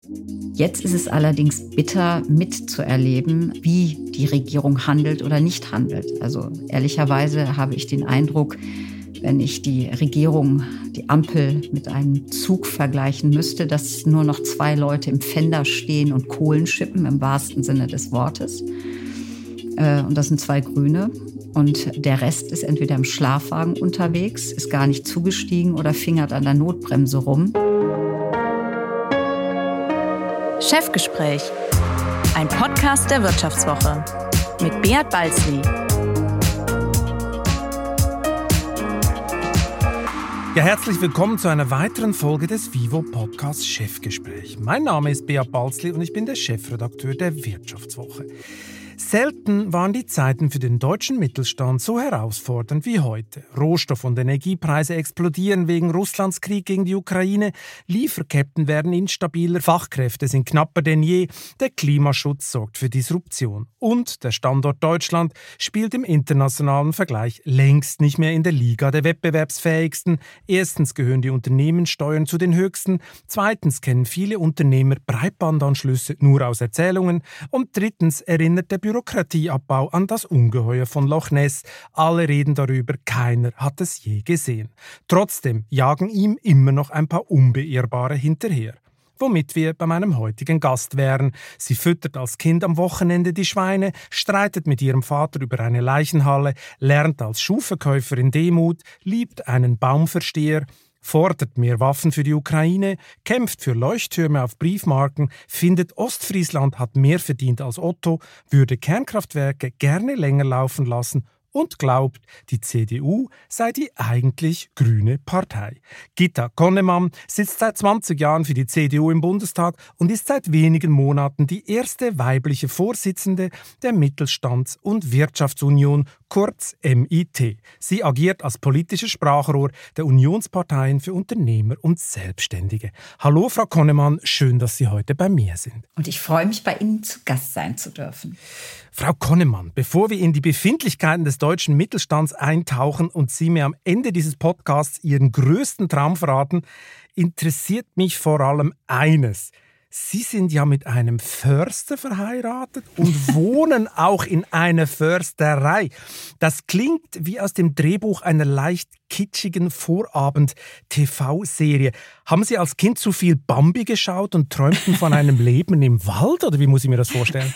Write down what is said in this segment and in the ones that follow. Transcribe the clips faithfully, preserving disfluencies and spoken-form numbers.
Jetzt ist es allerdings bitter mitzuerleben, wie die Regierung handelt oder nicht handelt. Also ehrlicherweise habe ich den Eindruck, wenn ich die Regierung, die Ampel mit einem Zug vergleichen müsste, dass nur noch zwei Leute im Fender stehen und Kohlen schippen, im wahrsten Sinne des Wortes. Und das sind zwei Grüne. Und der Rest ist entweder im Schlafwagen unterwegs, ist gar nicht zugestiegen oder fingert an der Notbremse rum. Chefgespräch, ein Podcast der Wirtschaftswoche mit Beat Balzli. Ja, herzlich willkommen zu einer weiteren Folge des Vivo-Podcasts Chefgespräch. Mein Name ist Beat Balzli und ich bin der Chefredakteur der Wirtschaftswoche. Selten waren die Zeiten für den deutschen Mittelstand so herausfordernd wie heute. Rohstoff- und Energiepreise explodieren wegen Russlands Krieg gegen die Ukraine, Lieferketten werden instabiler, Fachkräfte sind knapper denn je, der Klimaschutz sorgt für Disruption. Und der Standort Deutschland spielt im internationalen Vergleich längst nicht mehr in der Liga der Wettbewerbsfähigsten. Erstens gehören die Unternehmenssteuern zu den höchsten, zweitens kennen viele Unternehmer Breitbandanschlüsse nur aus Erzählungen und drittens erinnert der Bürokratieabbau an das Ungeheuer von Loch Ness. Alle reden darüber, keiner hat es je gesehen. Trotzdem jagen ihm immer noch ein paar Unbeirrbare hinterher. Womit wir bei meinem heutigen Gast wären. Sie füttert als Kind am Wochenende die Schweine, streitet mit ihrem Vater über eine Leichenhalle, lernt als Schuhverkäuferin Demut, liebt einen Baumversteher, fordert mehr Waffen für die Ukraine, kämpft für Leuchttürme auf Briefmarken, findet Ostfriesland hat mehr verdient als Otto, würde Kernkraftwerke gerne länger laufen lassen und glaubt, die C D U sei die eigentlich grüne Partei. Gitta Connemann sitzt seit zwanzig Jahren für die C D U im Bundestag und ist seit wenigen Monaten die erste weibliche Vorsitzende der Mittelstands- und Wirtschaftsunion, kurz M I T. Sie agiert als politisches Sprachrohr der Unionsparteien für Unternehmer und Selbstständige. Hallo Frau Connemann, schön, dass Sie heute bei mir sind. Und ich freue mich, bei Ihnen zu Gast sein zu dürfen. Frau Connemann, bevor wir in die Befindlichkeiten des deutschen Mittelstands eintauchen und Sie mir am Ende dieses Podcasts Ihren größten Traum verraten, interessiert mich vor allem eines. Sie sind ja mit einem Förster verheiratet und wohnen auch in einer Försterei. Das klingt wie aus dem Drehbuch einer leicht kitschigen Vorabend-T V-Serie. Haben Sie als Kind zu viel Bambi geschaut und träumten von einem Leben im Wald? Oder wie muss ich mir das vorstellen?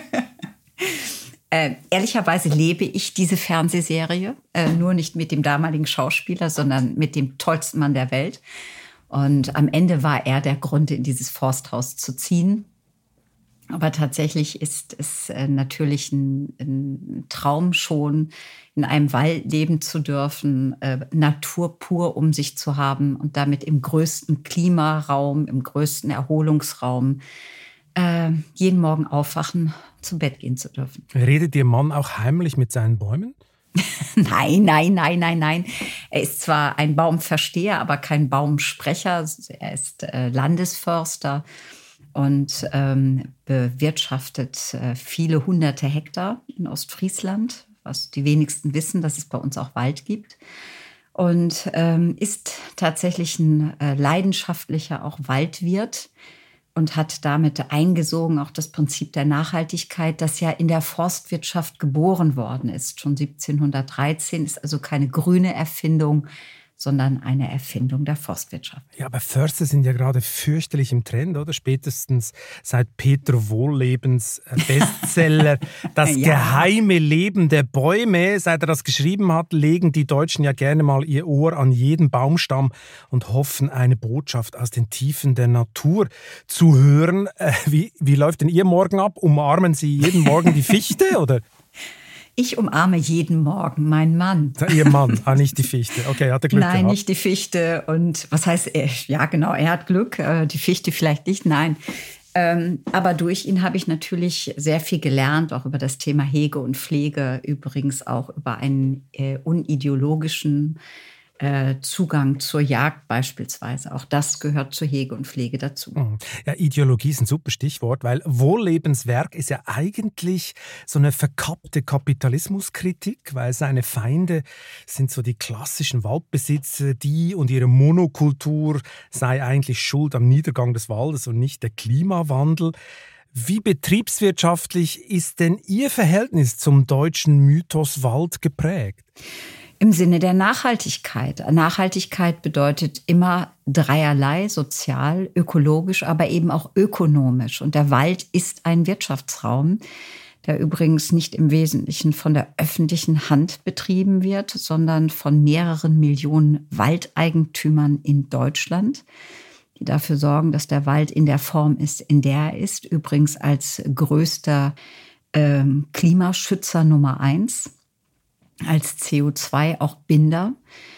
Äh, ehrlicherweise lebe ich diese Fernsehserie, äh, nur nicht mit dem damaligen Schauspieler, sondern mit dem tollsten Mann der Welt. Und am Ende war er der Grund, in dieses Forsthaus zu ziehen. Aber tatsächlich ist es äh, natürlich ein, ein Traum schon, in einem Wald leben zu dürfen, äh, Natur pur um sich zu haben und damit im größten Klimaraum, im größten Erholungsraum äh, jeden Morgen aufwachen, zu Bett gehen zu dürfen. Redet Ihr Mann auch heimlich mit seinen Bäumen? Nein, nein, nein, nein, nein. Er ist zwar ein Baumversteher, aber kein Baumsprecher. Er ist äh, Landesförster und ähm, bewirtschaftet äh, viele hunderte Hektar in Ostfriesland, was die wenigsten wissen, dass es bei uns auch Wald gibt. Und ähm, ist tatsächlich ein äh, leidenschaftlicher auch Waldwirt. Und hat damit eingesogen auch das Prinzip der Nachhaltigkeit, das ja in der Forstwirtschaft geboren worden ist. Schon siebzehnhundertdreizehn ist also keine grüne Erfindung, sondern eine Erfindung der Forstwirtschaft. Ja, aber Förster sind ja gerade fürchterlich im Trend, oder? Spätestens seit Peter Wohllebens Bestseller Das ja. geheime Leben der Bäume. Seit er das geschrieben hat, legen die Deutschen ja gerne mal ihr Ohr an jeden Baumstamm und hoffen, eine Botschaft aus den Tiefen der Natur zu hören. Äh, wie, wie läuft denn Ihr Morgen ab? Umarmen Sie jeden Morgen die Fichte, oder? Ich umarme jeden Morgen meinen Mann. Ihr Mann, ah, nicht die Fichte. Okay, hat er Glück Nein, gehabt? Nein, nicht die Fichte. Und was heißt, ja genau, er hat Glück, die Fichte vielleicht nicht, nein. Aber durch ihn habe ich natürlich sehr viel gelernt, auch über das Thema Hege und Pflege, übrigens auch über einen unideologischen äh, Zugang zur Jagd beispielsweise. Auch das gehört zur Hege und Pflege dazu. Ja, Ideologie ist ein super Stichwort, weil Wohllebenswerk ist ja eigentlich so eine verkappte Kapitalismuskritik, weil seine Feinde sind so die klassischen Waldbesitzer, die und ihre Monokultur sei eigentlich schuld am Niedergang des Waldes und nicht der Klimawandel. Wie betriebswirtschaftlich ist denn Ihr Verhältnis zum deutschen Mythos Wald geprägt? Im Sinne der Nachhaltigkeit. Nachhaltigkeit bedeutet immer dreierlei, sozial, ökologisch, aber eben auch ökonomisch. Und der Wald ist ein Wirtschaftsraum, der übrigens nicht im Wesentlichen von der öffentlichen Hand betrieben wird, sondern von mehreren Millionen Waldeigentümern in Deutschland, die dafür sorgen, dass der Wald in der Form ist, in der er ist. Übrigens als größter ähm, Klimaschützer Nummer eins. Als C O zwei auch Binder.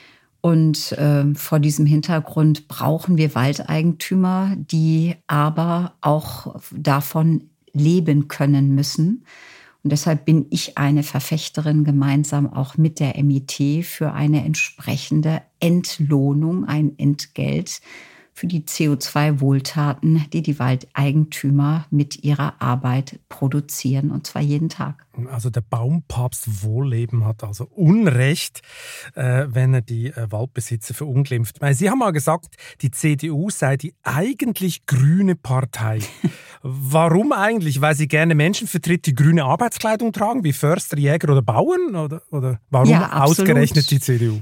Und äh, vor diesem Hintergrund brauchen wir Waldeigentümer, die aber auch davon leben können müssen. Und deshalb bin ich eine Verfechterin gemeinsam auch mit der M I T für eine entsprechende Entlohnung, ein Entgelt für die C O zwei Wohltaten, die die Waldeigentümer mit ihrer Arbeit produzieren, und zwar jeden Tag. Also der Baumpapst Wohlleben hat also Unrecht, äh, wenn er die äh, Waldbesitzer verunglimpft. Weil Sie haben mal gesagt, die C D U sei die eigentlich grüne Partei. Warum eigentlich? Weil sie gerne Menschen vertritt, die grüne Arbeitskleidung tragen, wie Förster, Jäger oder Bauern? Oder, oder warum ja, ausgerechnet die C D U?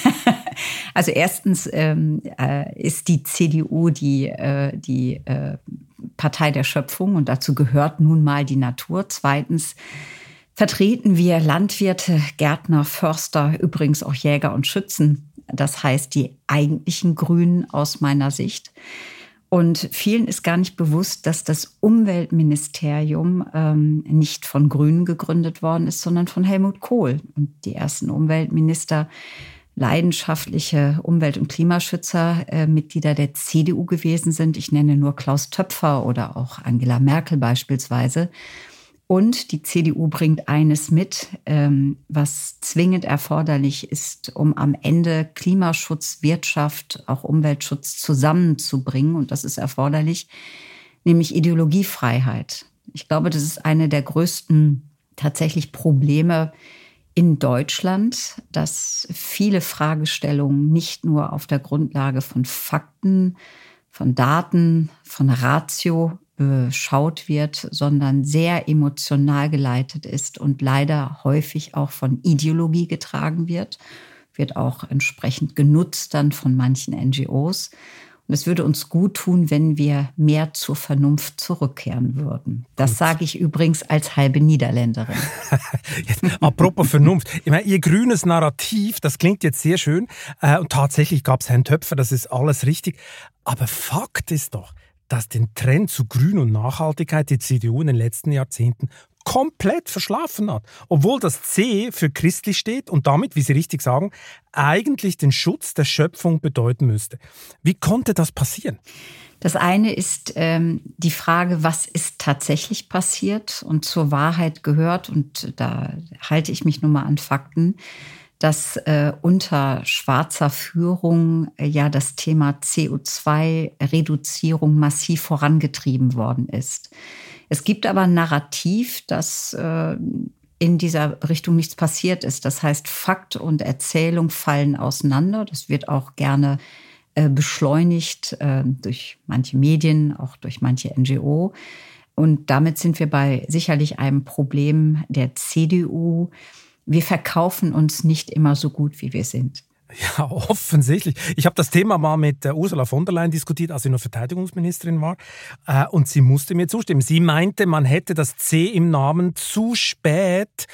Also erstens ähm, äh, ist die C D U die, äh, die äh, Partei der Schöpfung und dazu gehört nun mal die Natur. Zweitens vertreten wir Landwirte, Gärtner, Förster, übrigens auch Jäger und Schützen. Das heißt die eigentlichen Grünen aus meiner Sicht. Und vielen ist gar nicht bewusst, dass das Umweltministerium ähm, nicht von Grünen gegründet worden ist, sondern von Helmut Kohl. Und die ersten Umweltminister, leidenschaftliche Umwelt- und Klimaschützer, äh, Mitglieder der C D U gewesen sind. Ich nenne nur Klaus Töpfer oder auch Angela Merkel beispielsweise. Und die C D U bringt eines mit, ähm, was zwingend erforderlich ist, um am Ende Klimaschutz, Wirtschaft, auch Umweltschutz zusammenzubringen. Und das ist erforderlich, nämlich Ideologiefreiheit. Ich glaube, das ist eine der größten tatsächlich Probleme in Deutschland, dass viele Fragestellungen nicht nur auf der Grundlage von Fakten, von Daten, von Ratio beschaut wird, sondern sehr emotional geleitet ist und leider häufig auch von Ideologie getragen wird, wird auch entsprechend genutzt dann von manchen N G Os. Und es würde uns gut tun, wenn wir mehr zur Vernunft zurückkehren würden. Das gut. Sage ich übrigens als halbe Niederländerin. Jetzt, apropos Vernunft. Ich meine, Ihr grünes Narrativ, das klingt jetzt sehr schön. Äh, und tatsächlich gab es Herrn Töpfer, das ist alles richtig. Aber Fakt ist doch, dass den Trend zu Grün und Nachhaltigkeit die C D U in den letzten Jahrzehnten komplett verschlafen hat. Obwohl das C für christlich steht und damit, wie Sie richtig sagen, eigentlich den Schutz der Schöpfung bedeuten müsste. Wie konnte das passieren? Das eine ist ähm, die Frage, was ist tatsächlich passiert? Und zur Wahrheit gehört, und da halte ich mich nun mal an Fakten, dass äh, unter schwarzer Führung äh, ja das Thema C O zwei Reduzierung massiv vorangetrieben worden ist. Es gibt aber ein Narrativ, dass äh, in dieser Richtung nichts passiert ist. Das heißt, Fakt und Erzählung fallen auseinander. Das wird auch gerne äh, beschleunigt äh, durch manche Medien, auch durch manche N G O. Und damit sind wir bei sicherlich einem Problem der C D U. Wir verkaufen uns nicht immer so gut, wie wir sind. Ja, offensichtlich. Ich habe das Thema mal mit Ursula von der Leyen diskutiert, als sie noch Verteidigungsministerin war. Und sie musste mir zustimmen. Sie meinte, man hätte das C im Namen zu spät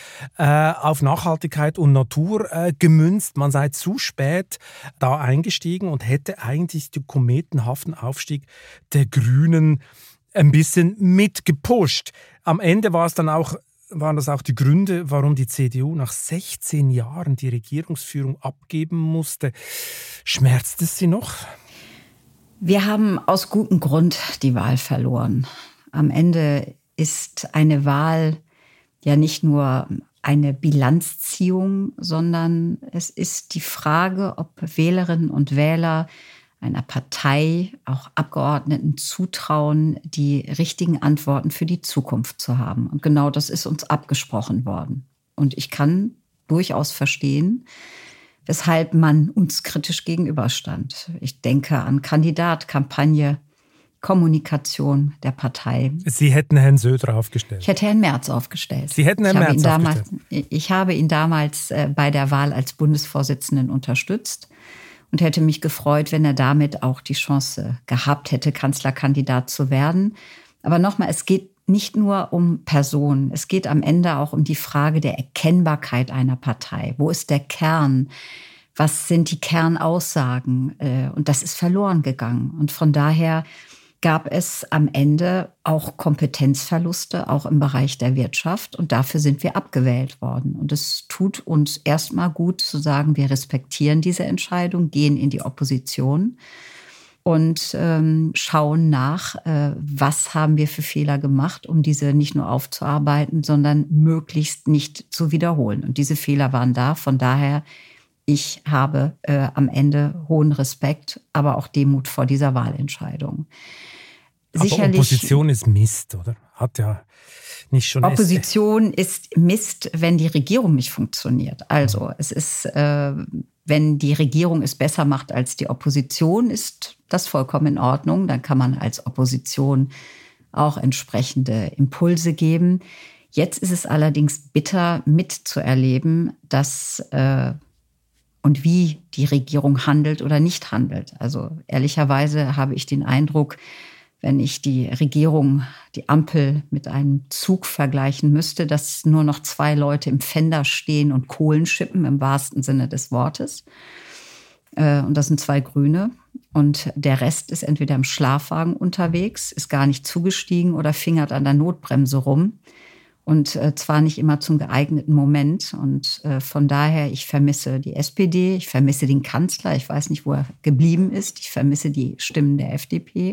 auf Nachhaltigkeit und Natur gemünzt. Man sei zu spät da eingestiegen und hätte eigentlich den kometenhaften Aufstieg der Grünen ein bisschen mitgepusht. Am Ende war es dann auch waren das auch die Gründe, warum die C D U nach sechzehn Jahren die Regierungsführung abgeben musste. Schmerzt es Sie noch? Wir haben aus gutem Grund die Wahl verloren. Am Ende ist eine Wahl ja nicht nur eine Bilanzziehung, sondern es ist die Frage, ob Wählerinnen und Wähler einer Partei, auch Abgeordneten zutrauen, die richtigen Antworten für die Zukunft zu haben. Und genau das ist uns abgesprochen worden. Und ich kann durchaus verstehen, weshalb man uns kritisch gegenüberstand. Ich denke an Kandidat, Kampagne, Kommunikation der Partei. Sie hätten Herrn Söder aufgestellt. Ich hätte Herrn Merz aufgestellt. Sie hätten Herrn Merz damals, aufgestellt. Ich habe ihn damals bei der Wahl als Bundesvorsitzenden unterstützt und hätte mich gefreut, wenn er damit auch die Chance gehabt hätte, Kanzlerkandidat zu werden. Aber nochmal, es geht nicht nur um Personen. Es geht am Ende auch um die Frage der Erkennbarkeit einer Partei. Wo ist der Kern? Was sind die Kernaussagen? Und das ist verloren gegangen. Und von daher gab es am Ende auch Kompetenzverluste, auch im Bereich der Wirtschaft. Und dafür sind wir abgewählt worden. Und es tut uns erstmal gut zu sagen, wir respektieren diese Entscheidung, gehen in die Opposition und ähm, schauen nach, äh, was haben wir für Fehler gemacht, um diese nicht nur aufzuarbeiten, sondern möglichst nicht zu wiederholen. Und diese Fehler waren da. Von daher, ich habe äh, am Ende hohen Respekt, aber auch Demut vor dieser Wahlentscheidung. Aber Sicherlich, Opposition ist Mist, oder? Hat ja nicht schon... Opposition ist Mist, wenn die Regierung nicht funktioniert. Also es ist, äh, wenn die Regierung es besser macht als die Opposition, ist das vollkommen in Ordnung. Dann kann man als Opposition auch entsprechende Impulse geben. Jetzt ist es allerdings bitter mitzuerleben, dass äh, und wie die Regierung handelt oder nicht handelt. Also ehrlicherweise habe ich den Eindruck, wenn ich die Regierung, die Ampel mit einem Zug vergleichen müsste, dass nur noch zwei Leute im Fender stehen und Kohlen schippen, im wahrsten Sinne des Wortes. Und das sind zwei Grüne. Und der Rest ist entweder im Schlafwagen unterwegs, ist gar nicht zugestiegen oder fingert an der Notbremse rum. Und zwar nicht immer zum geeigneten Moment. Und von daher, ich vermisse die S P D, ich vermisse den Kanzler, ich weiß nicht, wo er geblieben ist, ich vermisse die Stimmen der F D P.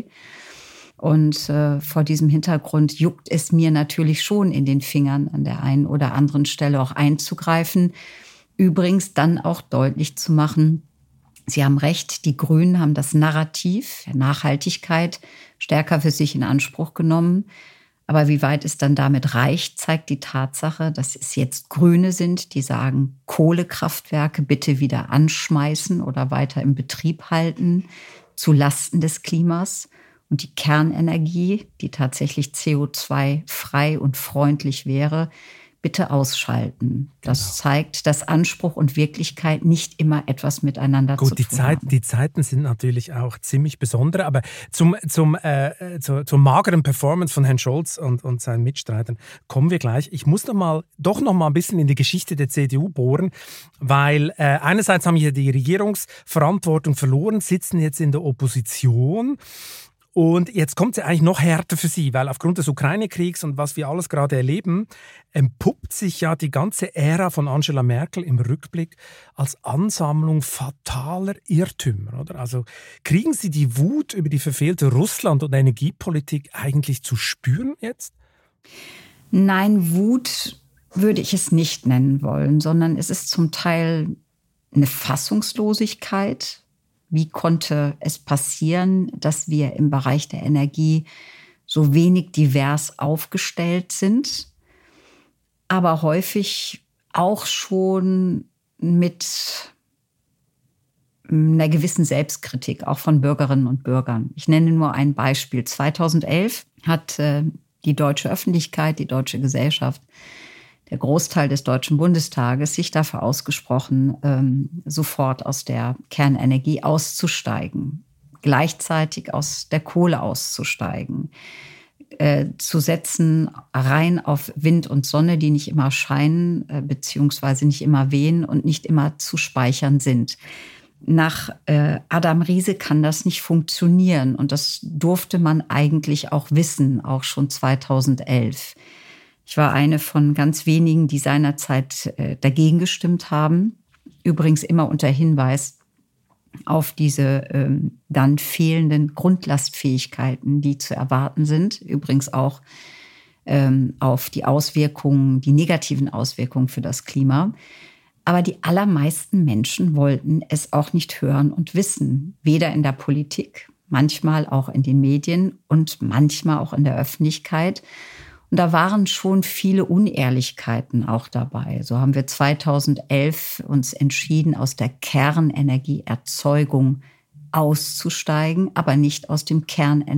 Und äh, vor diesem Hintergrund juckt es mir natürlich schon in den Fingern, an der einen oder anderen Stelle auch einzugreifen. Übrigens dann auch deutlich zu machen, Sie haben recht, die Grünen haben das Narrativ der Nachhaltigkeit stärker für sich in Anspruch genommen. Aber wie weit es dann damit reicht, zeigt die Tatsache, dass es jetzt Grüne sind, die sagen, Kohlekraftwerke bitte wieder anschmeißen oder weiter im Betrieb halten, zu Lasten des Klimas. Und die Kernenergie, die tatsächlich C O zwei frei und freundlich wäre, bitte ausschalten. Das genau. zeigt, dass Anspruch und Wirklichkeit nicht immer etwas miteinander Gut, zu tun die Zeit, haben. Die Zeiten sind natürlich auch ziemlich besondere, aber zum, zum, äh, zur, zur mageren Performance von Herrn Scholz und, und seinen Mitstreitern kommen wir gleich. Ich muss noch mal, doch noch mal ein bisschen in die Geschichte der C D U bohren, weil äh, einerseits haben wir die Regierungsverantwortung verloren, sitzen jetzt in der Opposition. Und jetzt kommt es ja eigentlich noch härter für Sie, weil aufgrund des Ukraine-Kriegs und was wir alles gerade erleben, entpuppt sich ja die ganze Ära von Angela Merkel im Rückblick als Ansammlung fataler Irrtümer, oder? Also kriegen Sie die Wut über die verfehlte Russland- und Energiepolitik eigentlich zu spüren jetzt? Nein, Wut würde ich es nicht nennen wollen, sondern es ist zum Teil eine Fassungslosigkeit. Wie konnte es passieren, dass wir im Bereich der Energie so wenig divers aufgestellt sind, aber häufig auch schon mit einer gewissen Selbstkritik, auch von Bürgerinnen und Bürgern. Ich nenne nur ein Beispiel. zweitausendelf hat äh, die deutsche Öffentlichkeit, die deutsche Gesellschaft, der Großteil des Deutschen Bundestages sich dafür ausgesprochen, ähm, sofort aus der Kernenergie auszusteigen, gleichzeitig aus der Kohle auszusteigen, äh, zu setzen rein auf Wind und Sonne, die nicht immer scheinen, äh, beziehungsweise nicht immer wehen und nicht immer zu speichern sind. Nach äh, Adam Riese kann das nicht funktionieren und das durfte man eigentlich auch wissen, auch schon zweitausendelf. Ich war eine von ganz wenigen, die seinerzeit äh, dagegen gestimmt haben. Übrigens immer unter Hinweis auf diese ähm, dann fehlenden Grundlastfähigkeiten, die zu erwarten sind. Übrigens auch ähm, auf die Auswirkungen, die negativen Auswirkungen für das Klima. Aber die allermeisten Menschen wollten es auch nicht hören und wissen, weder in der Politik, manchmal auch in den Medien und manchmal auch in der Öffentlichkeit. Und da waren schon viele Unehrlichkeiten auch dabei. So haben wir zweitausendelf uns entschieden, aus der Kernenergieerzeugung auszusteigen, aber nicht aus dem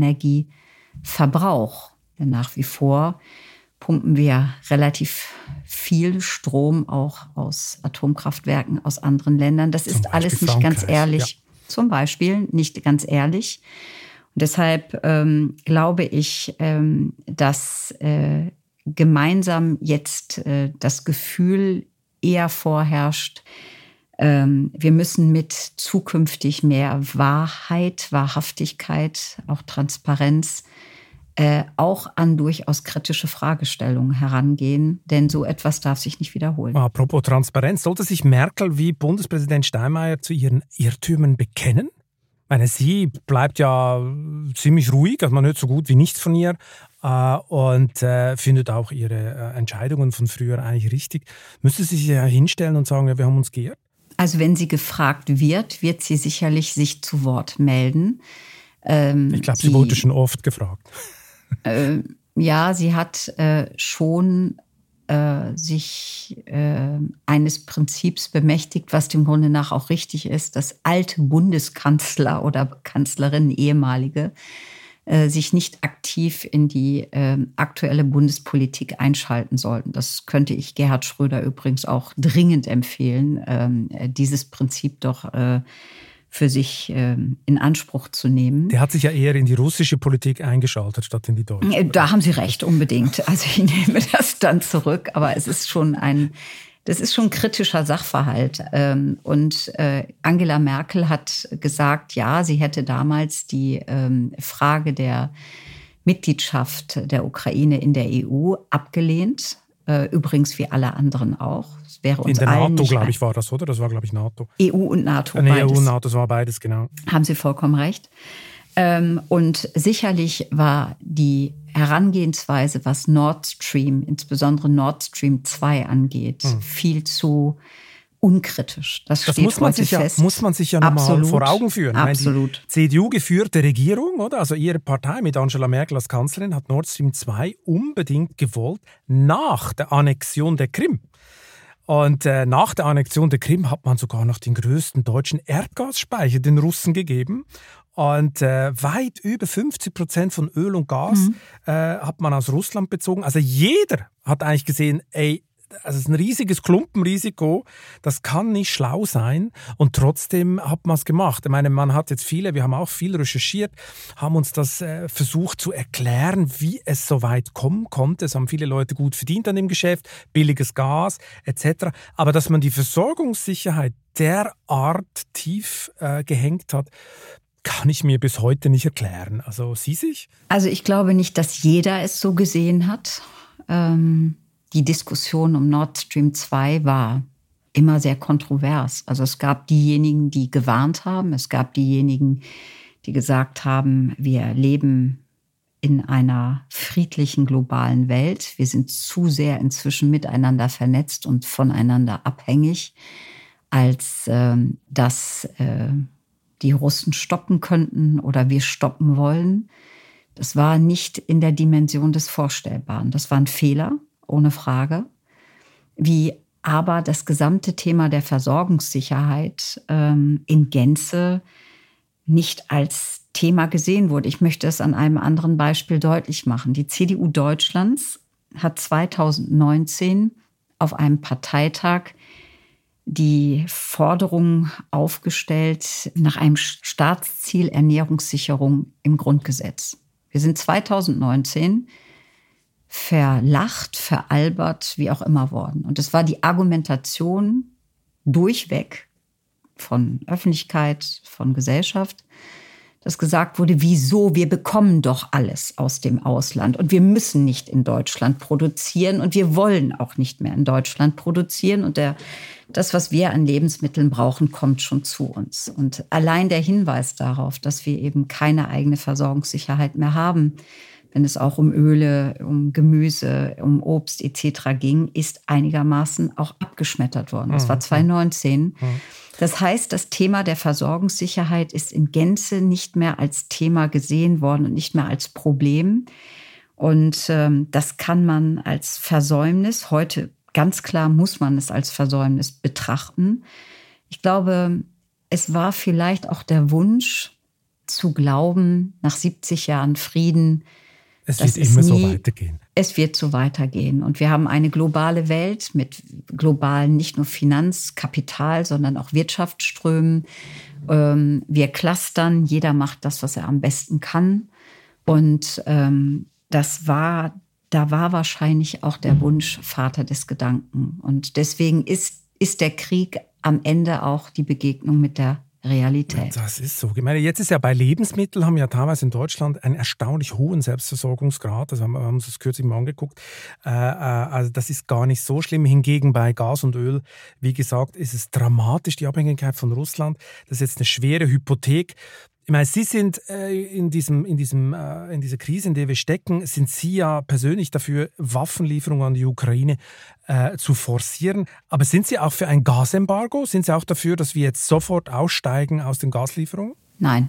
Kernenergieverbrauch. Denn nach wie vor pumpen wir relativ viel Strom auch aus Atomkraftwerken aus anderen Ländern. Das ist alles nicht ganz ehrlich. Ja. Zum Beispiel nicht ganz ehrlich. Und deshalb ähm, glaube ich, ähm, dass äh, gemeinsam jetzt äh, das Gefühl eher vorherrscht, ähm, wir müssen mit zukünftig mehr Wahrheit, Wahrhaftigkeit, auch Transparenz, äh, auch an durchaus kritische Fragestellungen herangehen. Denn so etwas darf sich nicht wiederholen. Apropos Transparenz, sollte sich Merkel wie Bundespräsident Steinmeier zu ihren Irrtümern bekennen? Ich meine, sie bleibt ja ziemlich ruhig, also man hört so gut wie nichts von ihr äh, und äh, findet auch ihre äh, Entscheidungen von früher eigentlich richtig. Müsste sie sich ja hinstellen und sagen, ja, wir haben uns geirrt? Also wenn sie gefragt wird, wird sie sicherlich sich zu Wort melden. Ähm, ich glaube, sie, sie wurde schon oft gefragt. Äh, ja, sie hat äh, schon äh, sich äh, eines Prinzips bemächtigt, was dem Grunde nach auch richtig ist, dass alte Bundeskanzler oder Kanzlerinnen, ehemalige, äh, sich nicht aktiv in die äh, aktuelle Bundespolitik einschalten sollten. Das könnte ich Gerhard Schröder übrigens auch dringend empfehlen, äh, dieses Prinzip doch äh, für sich äh, in Anspruch zu nehmen. Der hat sich ja eher in die russische Politik eingeschaltet, statt in die deutsche. Da haben Sie recht, unbedingt. Also ich nehme das dann zurück, aber es ist schon ein, das ist schon ein kritischer Sachverhalt. Und Angela Merkel hat gesagt, ja, sie hätte damals die Frage der Mitgliedschaft der Ukraine in der E U abgelehnt. Übrigens wie alle anderen auch. Wäre uns in der allen NATO, glaube ich, war das, oder? Das war, glaube ich, NATO. E U und NATO, äh, nee, beides. E U und NATO, das war beides, genau. Haben Sie vollkommen recht. Und sicherlich war die Herangehensweise, was Nord Stream, insbesondere Nord Stream zwei angeht, hm. viel zu unkritisch. Das, das steht muss man heute sich fest. Ja, muss man sich ja nochmal vor Augen führen. Absolut. Die C D U-geführte Regierung, oder? Also ihre Partei mit Angela Merkel als Kanzlerin hat Nord Stream zwei unbedingt gewollt nach der Annexion der Krim. Und äh, nach der Annexion der Krim hat man sogar noch den größten deutschen Erdgasspeicher den Russen gegeben. Und äh, weit über fünfzig Prozent von Öl und Gas mhm. äh, hat man aus Russland bezogen. Also jeder hat eigentlich gesehen, ey, also es ist ein riesiges Klumpenrisiko, das kann nicht schlau sein und trotzdem hat man es gemacht. Ich meine, man hat jetzt viele, wir haben auch viel recherchiert, haben uns das äh, versucht zu erklären, wie es so weit kommen konnte. Es haben viele Leute gut verdient an dem Geschäft, billiges Gas et cetera. Aber dass man die Versorgungssicherheit derart tief äh, gehängt hat, kann ich mir bis heute nicht erklären. Also Sie sich? Also ich glaube nicht, dass jeder es so gesehen hat. Ähm Die Diskussion um Nord Stream zwei war immer sehr kontrovers. Also es gab diejenigen, die gewarnt haben. Es gab diejenigen, die gesagt haben, wir leben in einer friedlichen globalen Welt. Wir sind zu sehr inzwischen miteinander vernetzt und voneinander abhängig, als äh, dass äh, die Russen stoppen könnten oder wir stoppen wollen. Das war nicht in der Dimension des Vorstellbaren. Das war ein Fehler. Ohne Frage, wie aber das gesamte Thema der Versorgungssicherheit ähm, in Gänze nicht als Thema gesehen wurde. Ich möchte es an einem anderen Beispiel deutlich machen. Die C D U Deutschlands hat zweitausendneunzehn auf einem Parteitag die Forderung aufgestellt nach einem Staatsziel Ernährungssicherung im Grundgesetz. Wir sind zweitausendneunzehn verlacht, veralbert, wie auch immer worden. Und es war die Argumentation durchweg von Öffentlichkeit, von Gesellschaft, dass gesagt wurde, wieso, wir bekommen doch alles aus dem Ausland und wir müssen nicht in Deutschland produzieren und wir wollen auch nicht mehr in Deutschland produzieren und der, das, was wir an Lebensmitteln brauchen, kommt schon zu uns. Und allein der Hinweis darauf, dass wir eben keine eigene Versorgungssicherheit mehr haben, wenn es auch um Öle, um Gemüse, um Obst et cetera ging, ist einigermaßen auch abgeschmettert worden. Das war zwanzig neunzehn. Das heißt, das Thema der Versorgungssicherheit ist in Gänze nicht mehr als Thema gesehen worden und nicht mehr als Problem. Und ähm, das kann man als Versäumnis, heute ganz klar muss man es als Versäumnis betrachten. Ich glaube, es war vielleicht auch der Wunsch zu glauben, nach siebzig Jahren Frieden, es wird immer nie, so weitergehen. Es wird so weitergehen. Und wir haben eine globale Welt mit globalen, nicht nur Finanz-, Kapital, sondern auch Wirtschaftsströmen. Ähm, wir clustern, jeder macht das, was er am besten kann. Und ähm, das war, da war wahrscheinlich auch der Wunsch Vater des Gedanken. Und deswegen ist, ist der Krieg am Ende auch die Begegnung mit der Realität. Das ist so. Ich meine, jetzt ist ja bei Lebensmitteln, haben wir ja teilweise in Deutschland einen erstaunlich hohen Selbstversorgungsgrad. Das haben wir uns das kürzlich mal angeguckt. Äh, also das ist gar nicht so schlimm. Hingegen bei Gas und Öl, wie gesagt, ist es dramatisch, die Abhängigkeit von Russland. Das ist jetzt eine schwere Hypothek. Ich meine, Sie sind äh, in, diesem, in, diesem, äh, in dieser Krise, in der wir stecken, sind Sie ja persönlich dafür, Waffenlieferungen an die Ukraine äh, zu forcieren. Aber sind Sie auch für ein Gasembargo? Sind Sie auch dafür, dass wir jetzt sofort aussteigen aus den Gaslieferungen? Nein.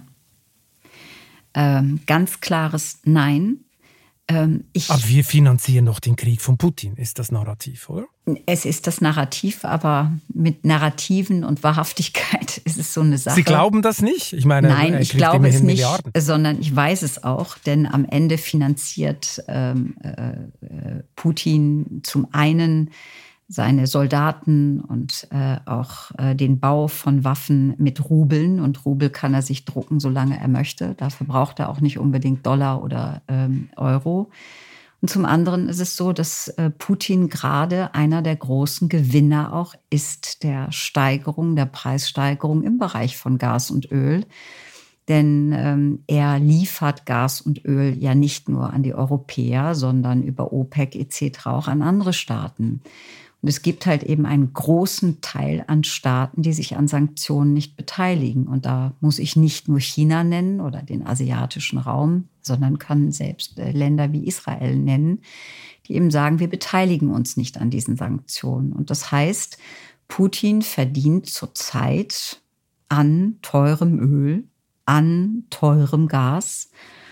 Ähm, ganz klares Nein. Ähm, ich aber wir finanzieren doch den Krieg von Putin, ist das Narrativ, oder? Es ist das Narrativ, aber mit Narrativen und Wahrhaftigkeit ist es so eine Sache. Sie glauben das nicht? Ich meine, nein, ich glaube es nicht, Milliarden. Sondern ich weiß es auch, denn am Ende finanziert ähm, äh, Putin zum einen seine Soldaten und äh, auch äh, den Bau von Waffen mit Rubeln. Und Rubel kann er sich drucken, solange er möchte. Dafür braucht er auch nicht unbedingt Dollar oder ähm, Euro. Und zum anderen ist es so, dass äh, Putin gerade einer der großen Gewinner auch ist der Steigerung, der Preissteigerung im Bereich von Gas und Öl. Denn ähm, er liefert Gas und Öl ja nicht nur an die Europäer, sondern über OPEC et cetera auch an andere Staaten. Und es gibt halt eben einen großen Teil an Staaten, die sich an Sanktionen nicht beteiligen. Und da muss ich nicht nur China nennen oder den asiatischen Raum, sondern kann selbst Länder wie Israel nennen, die eben sagen, wir beteiligen uns nicht an diesen Sanktionen. Und das heißt, Putin verdient zurzeit an teurem Öl, an teurem Gas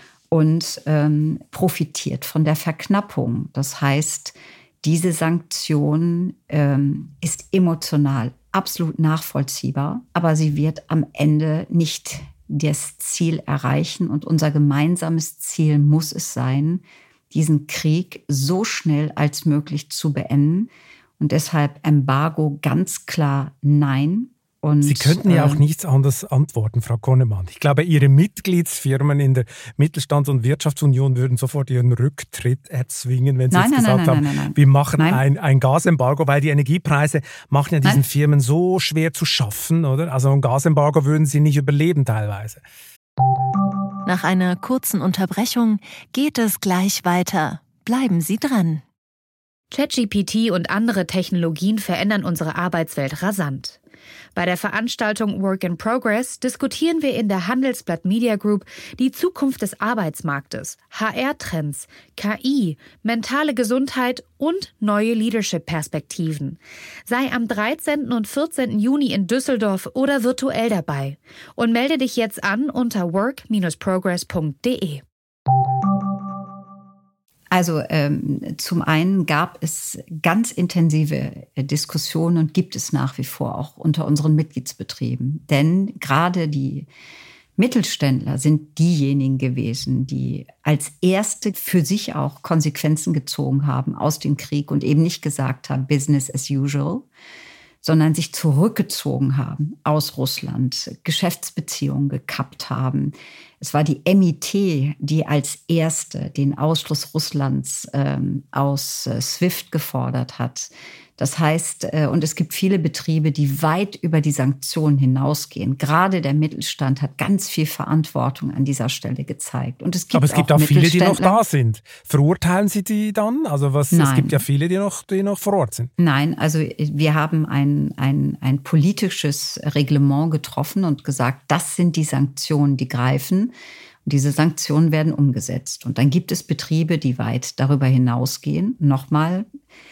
und ähm, profitiert von der Verknappung. Das heißt, diese Sanktion ähm, ist emotional absolut nachvollziehbar, aber sie wird am Ende nicht das Ziel erreichen. Und unser gemeinsames Ziel muss es sein, diesen Krieg so schnell als möglich zu beenden. Und deshalb Embargo ganz klar nein. Und, Sie könnten ja auch nichts anderes antworten, Frau Konnemann. Ich glaube, Ihre Mitgliedsfirmen in der Mittelstands- und Wirtschaftsunion würden sofort ihren Rücktritt erzwingen, wenn Sie nein, jetzt nein, gesagt nein, haben, nein, nein, nein. wir machen nein. ein, ein Gasembargo, weil die Energiepreise machen ja diesen nein. Firmen so schwer zu schaffen, oder? Also ein Gasembargo würden sie nicht überleben teilweise. Nach einer kurzen Unterbrechung geht es gleich weiter. Bleiben Sie dran. ChatGPT und andere Technologien verändern unsere Arbeitswelt rasant. Bei der Veranstaltung Work in Progress diskutieren wir in der Handelsblatt Media Group die Zukunft des Arbeitsmarktes, H R-Trends, K I, mentale Gesundheit und neue Leadership-Perspektiven. Sei am dreizehnten und vierzehnten Juni in Düsseldorf oder virtuell dabei und melde dich jetzt an unter work dash progress punkt de. Also ähm, zum einen gab es ganz intensive Diskussionen und gibt es nach wie vor auch unter unseren Mitgliedsbetrieben. Denn gerade die Mittelständler sind diejenigen gewesen, die als Erste für sich auch Konsequenzen gezogen haben aus dem Krieg und eben nicht gesagt haben, Business as usual, sondern sich zurückgezogen haben aus Russland, Geschäftsbeziehungen gekappt haben. Es war die M I T, die als erste den Ausschluss Russlands ähm, aus äh, SWIFT gefordert hat. Das heißt, äh, und es gibt viele Betriebe, die weit über die Sanktionen hinausgehen. Gerade der Mittelstand hat ganz viel Verantwortung an dieser Stelle gezeigt. Und es gibt Aber es gibt auch, auch viele, die noch da sind. Verurteilen Sie die dann? Also was, es gibt ja viele, die noch, die noch vor Ort sind. Nein, also wir haben ein, ein, ein politisches Reglement getroffen und gesagt, das sind die Sanktionen, die greifen. Und diese Sanktionen werden umgesetzt. Und dann gibt es Betriebe, die weit darüber hinausgehen. Nochmal.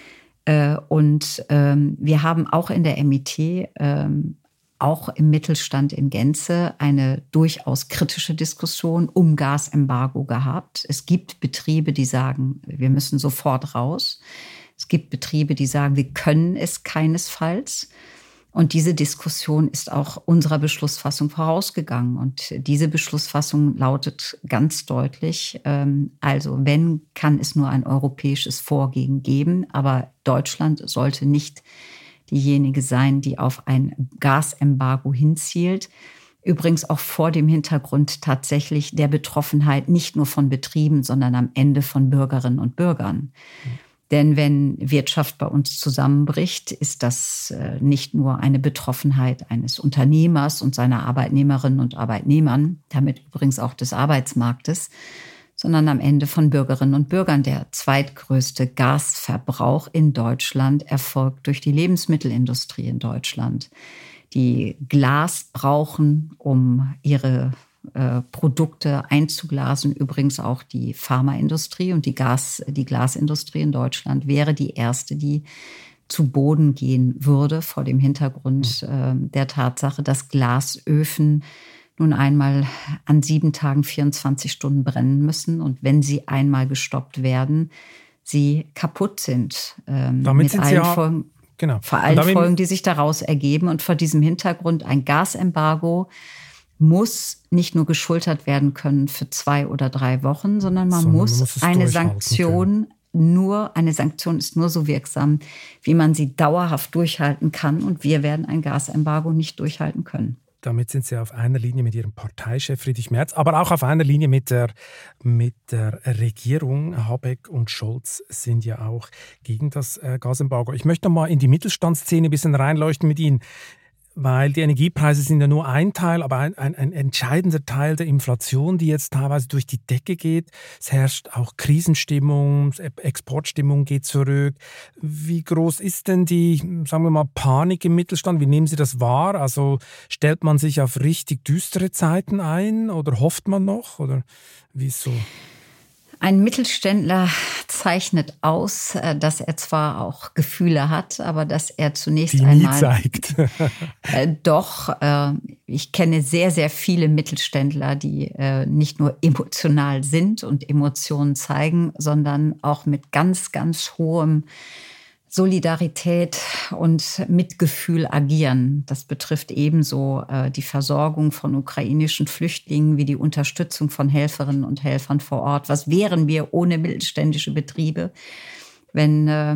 Äh, und ähm, wir haben auch in der M I T, ähm, auch im Mittelstand in Gänze, eine durchaus kritische Diskussion um Gasembargo gehabt. Es gibt Betriebe, die sagen, wir müssen sofort raus. Es gibt Betriebe, die sagen, wir können es keinesfalls. Und diese Diskussion ist auch unserer Beschlussfassung vorausgegangen. Und diese Beschlussfassung lautet ganz deutlich, ähm, also wenn, kann es nur ein europäisches Vorgehen geben. Aber Deutschland sollte nicht diejenige sein, die auf ein Gasembargo hinzielt. Übrigens auch vor dem Hintergrund tatsächlich der Betroffenheit nicht nur von Betrieben, sondern am Ende von Bürgerinnen und Bürgern. Mhm. Denn wenn Wirtschaft bei uns zusammenbricht, ist das nicht nur eine Betroffenheit eines Unternehmers und seiner Arbeitnehmerinnen und Arbeitnehmern, damit übrigens auch des Arbeitsmarktes, sondern am Ende von Bürgerinnen und Bürgern. Der zweitgrößte Gasverbrauch in Deutschland erfolgt durch die Lebensmittelindustrie in Deutschland, die Glas brauchen, um ihre äh, Produkte einzuglasen. Übrigens auch die Pharmaindustrie und die Gas, die Glasindustrie in Deutschland wäre die erste, die zu Boden gehen würde vor dem Hintergrund äh, der Tatsache, dass Glasöfen nun einmal an sieben Tagen vierundzwanzig Stunden brennen müssen. Und wenn sie einmal gestoppt werden, sie kaputt sind. Ähm, Damit mit sind allen sie ja, Folgen, genau. vor allen Folgen, die sich daraus ergeben. Und vor diesem Hintergrund ein Gasembargo muss nicht nur geschultert werden können für zwei oder drei Wochen, sondern man sondern muss, man muss eine Sanktion, können. nur eine Sanktion ist nur so wirksam, wie man sie dauerhaft durchhalten kann. Und wir werden ein Gasembargo nicht durchhalten können. Damit sind Sie auf einer Linie mit Ihrem Parteichef Friedrich Merz, aber auch auf einer Linie mit der, mit der Regierung. Habeck und Scholz sind ja auch gegen das äh, Gasembargo. Ich möchte noch mal in die Mittelstandsszene ein bisschen reinleuchten mit Ihnen, weil die Energiepreise sind ja nur ein Teil, aber ein, ein, ein entscheidender Teil der Inflation, die jetzt teilweise durch die Decke geht. Es herrscht auch Krisenstimmung, Exportstimmung geht zurück. Wie groß ist denn die, sagen wir mal, Panik im Mittelstand? Wie nehmen Sie das wahr? Also stellt man sich auf richtig düstere Zeiten ein oder hofft man noch? Oder wie ist so? Ein Mittelständler zeichnet aus, dass er zwar auch Gefühle hat, aber dass er zunächst die einmal nie zeigt. äh, doch, äh, ich kenne sehr, sehr viele Mittelständler, die äh, nicht nur emotional sind und Emotionen zeigen, sondern auch mit ganz, ganz hohem Solidarität und Mitgefühl agieren. Das betrifft ebenso äh, die Versorgung von ukrainischen Flüchtlingen wie die Unterstützung von Helferinnen und Helfern vor Ort. Was wären wir ohne mittelständische Betriebe? Wenn, äh,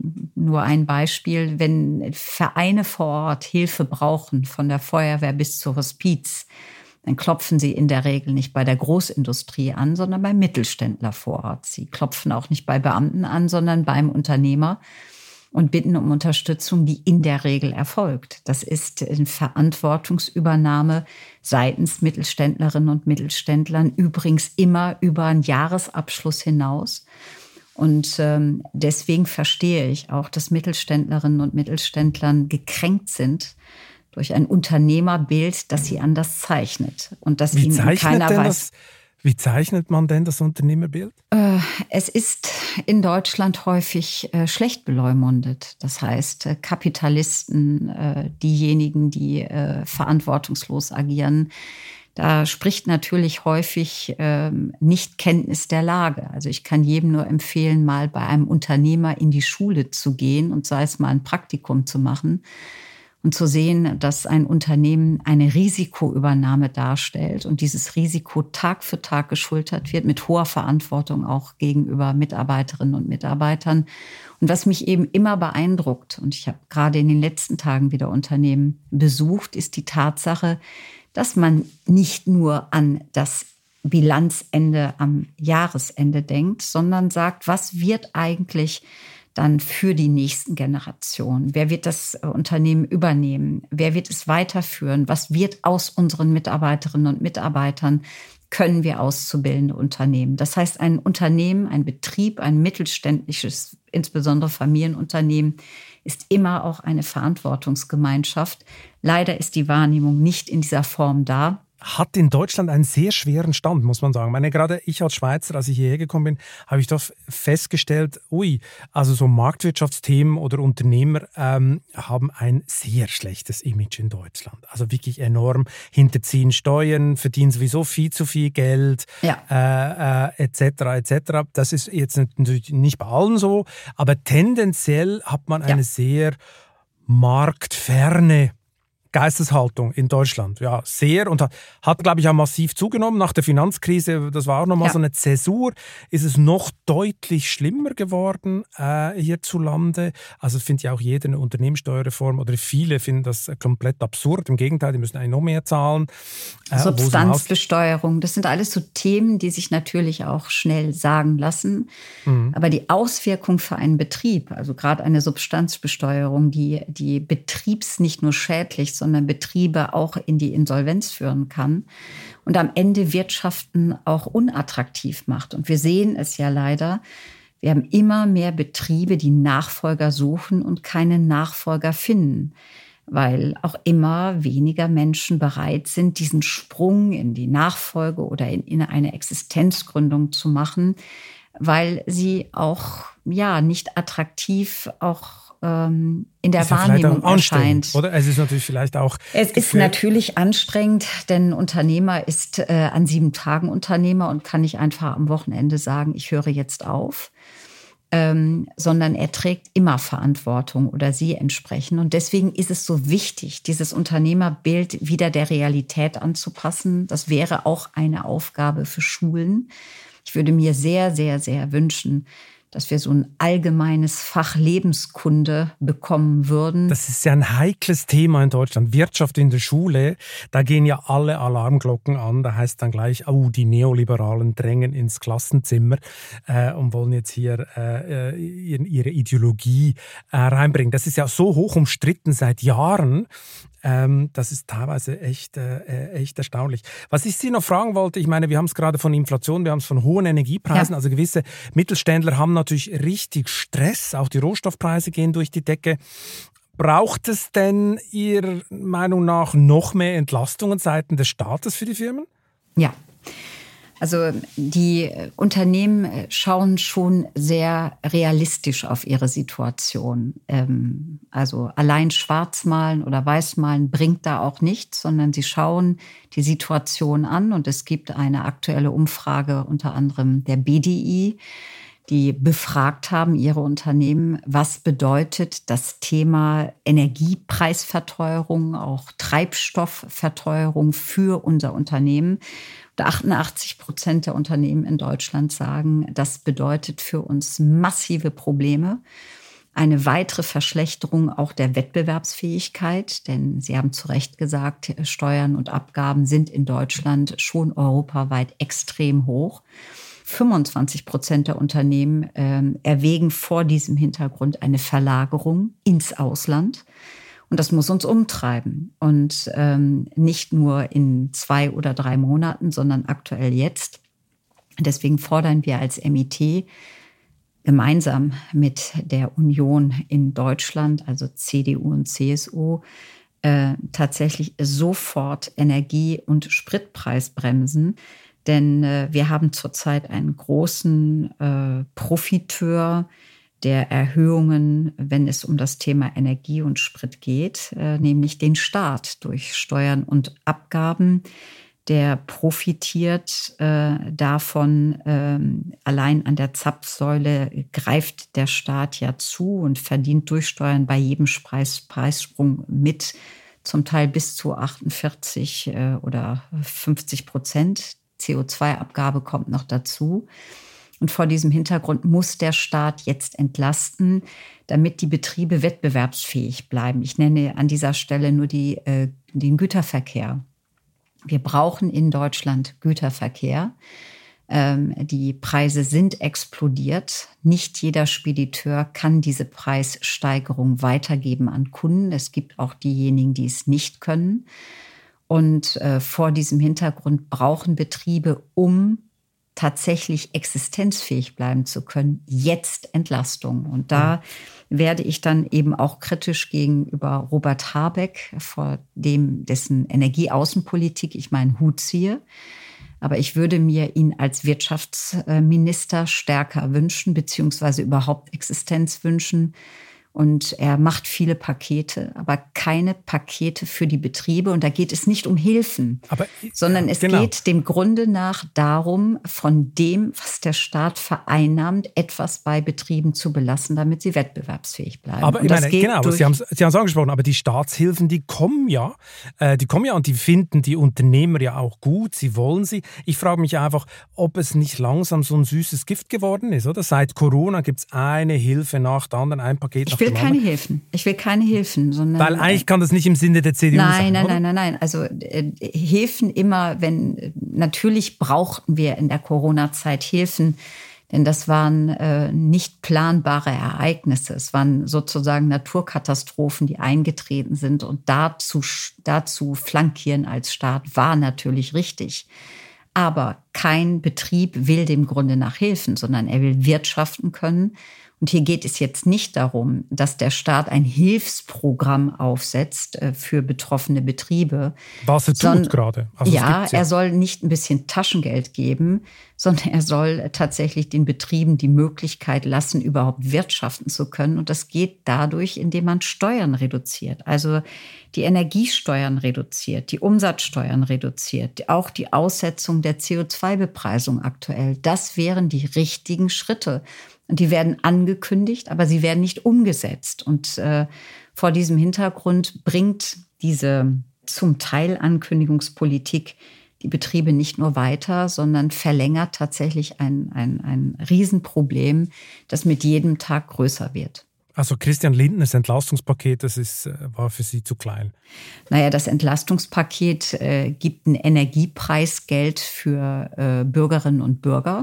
nur ein Beispiel, wenn Vereine vor Ort Hilfe brauchen, von der Feuerwehr bis zur Hospiz, dann klopfen sie in der Regel nicht bei der Großindustrie an, sondern beim Mittelständler vor Ort. Sie klopfen auch nicht bei Beamten an, sondern beim Unternehmer und bitten um Unterstützung, die in der Regel erfolgt. Das ist eine Verantwortungsübernahme seitens Mittelständlerinnen und Mittelständlern, übrigens immer über einen Jahresabschluss hinaus. Und ähm, deswegen verstehe ich auch, dass Mittelständlerinnen und Mittelständlern gekränkt sind durch ein Unternehmerbild, das sie anders zeichnet. Und dass ihnen keiner weiß. Das? Wie zeichnet man denn das Unternehmerbild? Äh, es ist in Deutschland häufig äh, schlecht beleumundet. Das heißt, äh, Kapitalisten, äh, diejenigen, die äh, verantwortungslos agieren, da spricht natürlich häufig äh, nicht Kenntnis der Lage. Also ich kann jedem nur empfehlen, mal bei einem Unternehmer in die Schule zu gehen und sei es mal ein Praktikum zu machen. Und zu sehen, dass ein Unternehmen eine Risikoübernahme darstellt und dieses Risiko Tag für Tag geschultert wird, mit hoher Verantwortung auch gegenüber Mitarbeiterinnen und Mitarbeitern. Und was mich eben immer beeindruckt, und ich habe gerade in den letzten Tagen wieder Unternehmen besucht, ist die Tatsache, dass man nicht nur an das Bilanzende am Jahresende denkt, sondern sagt, was wird eigentlich dann für die nächsten Generationen? Wer wird das Unternehmen übernehmen? Wer wird es weiterführen? Was wird aus unseren Mitarbeiterinnen und Mitarbeitern? Können wir auszubildende Unternehmen? Das heißt, ein Unternehmen, ein Betrieb, ein mittelständisches, insbesondere Familienunternehmen, ist immer auch eine Verantwortungsgemeinschaft. Leider ist die Wahrnehmung nicht in dieser Form da. hat in Deutschland einen sehr schweren Stand, muss man sagen. Ich meine, gerade ich als Schweizer, als ich hierher gekommen bin, habe ich doch festgestellt, ui, also so Marktwirtschaftsthemen oder Unternehmer ähm, haben ein sehr schlechtes Image in Deutschland. Also wirklich enorm, hinterziehen Steuern, verdienen sowieso viel zu viel Geld, ja. äh, äh, et cetera et cetera. Das ist jetzt natürlich nicht bei allen so, aber tendenziell hat man eine ja. sehr marktferne Geisteshaltung in Deutschland, ja, sehr und hat, hat glaube ich, auch massiv zugenommen. Nach der Finanzkrise, das war auch nochmal ja. so eine Zäsur, ist es noch deutlich schlimmer geworden äh, hierzulande. Also finde ich auch jeder eine Unternehmenssteuerreform oder viele finden das komplett absurd. Im Gegenteil, die müssen eigentlich noch mehr zahlen. Äh, Substanzbesteuerung, das sind alles so Themen, die sich natürlich auch schnell sagen lassen. Mhm. Aber die Auswirkung für einen Betrieb, also gerade eine Substanzbesteuerung, die, die Betriebs nicht nur schädlich, sondern Betriebe auch in die Insolvenz führen kann und am Ende Wirtschaften auch unattraktiv macht. Und wir sehen es ja leider, wir haben immer mehr Betriebe, die Nachfolger suchen und keine Nachfolger finden, weil auch immer weniger Menschen bereit sind, diesen Sprung in die Nachfolge oder in, in eine Existenzgründung zu machen, weil sie auch ja nicht attraktiv auch in der ist Wahrnehmung ja erscheint. Oder? Es ist natürlich vielleicht auch... Es ist natürlich anstrengend, denn ein Unternehmer ist äh, an sieben Tagen Unternehmer und kann nicht einfach am Wochenende sagen, ich höre jetzt auf, ähm, sondern er trägt immer Verantwortung oder sie entsprechen. Und deswegen ist es so wichtig, dieses Unternehmerbild wieder der Realität anzupassen. Das wäre auch eine Aufgabe für Schulen. Ich würde mir sehr, sehr, sehr wünschen, dass wir so ein allgemeines Fach Lebenskunde bekommen würden. Das ist ja ein heikles Thema in Deutschland. Wirtschaft in der Schule, da gehen ja alle Alarmglocken an. Da heißt dann gleich, oh, die Neoliberalen drängen ins Klassenzimmer äh, und wollen jetzt hier äh, ihre Ideologie äh, reinbringen. Das ist ja so hoch umstritten seit Jahren. Ähm, das ist teilweise echt, äh, echt erstaunlich. Was ich Sie noch fragen wollte, ich meine, wir haben es gerade von Inflation, wir haben es von hohen Energiepreisen, ja. Also gewisse Mittelständler haben natürlich richtig Stress, auch die Rohstoffpreise gehen durch die Decke. Braucht es denn Ihrer Meinung nach noch mehr Entlastungen seitens des Staates für die Firmen? Ja. Also die Unternehmen schauen schon sehr realistisch auf ihre Situation. Also allein Schwarzmalen oder Weißmalen bringt da auch nichts, sondern sie schauen die Situation an. Und es gibt eine aktuelle Umfrage unter anderem der B D I, die befragt haben, ihre Unternehmen, was bedeutet das Thema Energiepreisverteuerung, auch Treibstoffverteuerung für unser Unternehmen. achtundachtzig Prozent der Unternehmen in Deutschland sagen, das bedeutet für uns massive Probleme. Eine weitere Verschlechterung auch der Wettbewerbsfähigkeit, denn Sie haben zu Recht gesagt, Steuern und Abgaben sind in Deutschland schon europaweit extrem hoch. fünfundzwanzig Prozent der Unternehmen äh, erwägen vor diesem Hintergrund eine Verlagerung ins Ausland. Und das muss uns umtreiben. Und ähm, nicht nur in zwei oder drei Monaten, sondern aktuell jetzt. Deswegen fordern wir als M I T gemeinsam mit der Union in Deutschland, also C D U und C S U, äh, tatsächlich sofort Energie- und Spritpreisbremsen. Denn äh, wir haben zurzeit einen großen äh, Profiteur der Erhöhungen, wenn es um das Thema Energie und Sprit geht, äh, nämlich den Staat durch Steuern und Abgaben. Der profitiert äh, davon, äh, allein an der Zapfsäule greift der Staat ja zu und verdient durch Steuern bei jedem Preis, Preissprung mit, zum Teil bis zu achtundvierzig äh, oder fünfzig Prozent. C O zwei Abgabe kommt noch dazu. Und vor diesem Hintergrund muss der Staat jetzt entlasten, damit die Betriebe wettbewerbsfähig bleiben. Ich nenne an dieser Stelle nur die, äh, den Güterverkehr. Wir brauchen in Deutschland Güterverkehr. Ähm, die Preise sind explodiert. Nicht jeder Spediteur kann diese Preissteigerung weitergeben an Kunden. Es gibt auch diejenigen, die es nicht können. Und äh, vor diesem Hintergrund brauchen Betriebe, um tatsächlich existenzfähig bleiben zu können, jetzt Entlastung. Und da mhm. werde ich dann eben auch kritisch gegenüber Robert Habeck, vor dem dessen Energieaußenpolitik ich meinen Hut ziehe. Aber ich würde mir ihn als Wirtschaftsminister stärker wünschen, beziehungsweise überhaupt Existenz wünschen. Und er macht viele Pakete, aber keine Pakete für die Betriebe. Und da geht es nicht um Hilfen, aber, sondern es genau. geht dem Grunde nach darum, von dem, was der Staat vereinnahmt, etwas bei Betrieben zu belassen, damit sie wettbewerbsfähig bleiben. Aber ich meine, genau, Sie haben Sie haben es angesprochen, aber die Staatshilfen, die kommen ja, äh, die kommen ja und die finden die Unternehmer ja auch gut, sie wollen sie. Ich frage mich einfach, ob es nicht langsam so ein süßes Gift geworden ist, oder? Seit Corona gibt es eine Hilfe nach der anderen, ein Paket nach Ich will keine Hilfen. Ich will keine Hilfen, sondern weil eigentlich kann das nicht im Sinne der C D U nein, sein, nein, oder? nein, nein, nein. Also äh, Hilfen immer, wenn natürlich brauchten wir in der Corona-Zeit Hilfen, denn das waren äh, nicht planbare Ereignisse. Es waren sozusagen Naturkatastrophen, die eingetreten sind, und dazu dazu flankieren als Staat war natürlich richtig. Aber kein Betrieb will dem Grunde nach Hilfen, sondern er will wirtschaften können. Und hier geht es jetzt nicht darum, dass der Staat ein Hilfsprogramm aufsetzt für betroffene Betriebe. Was er tut gerade. Also ja, ja, er soll nicht ein bisschen Taschengeld geben, sondern er soll tatsächlich den Betrieben die Möglichkeit lassen, überhaupt wirtschaften zu können. Und das geht dadurch, indem man Steuern reduziert. Also die Energiesteuern reduziert, die Umsatzsteuern reduziert, auch die Aussetzung der C O zwei Bepreisung aktuell. Das wären die richtigen Schritte. Und die werden angekündigt, aber sie werden nicht umgesetzt. Und äh, vor diesem Hintergrund bringt diese zum Teil Ankündigungspolitik die Betriebe nicht nur weiter, sondern verlängert tatsächlich ein, ein, ein Riesenproblem, das mit jedem Tag größer wird. Also Christian Lindners Entlastungspaket, das ist, war für Sie zu klein? Naja, das Entlastungspaket äh, gibt ein Energiepreisgeld für äh, Bürgerinnen und Bürger.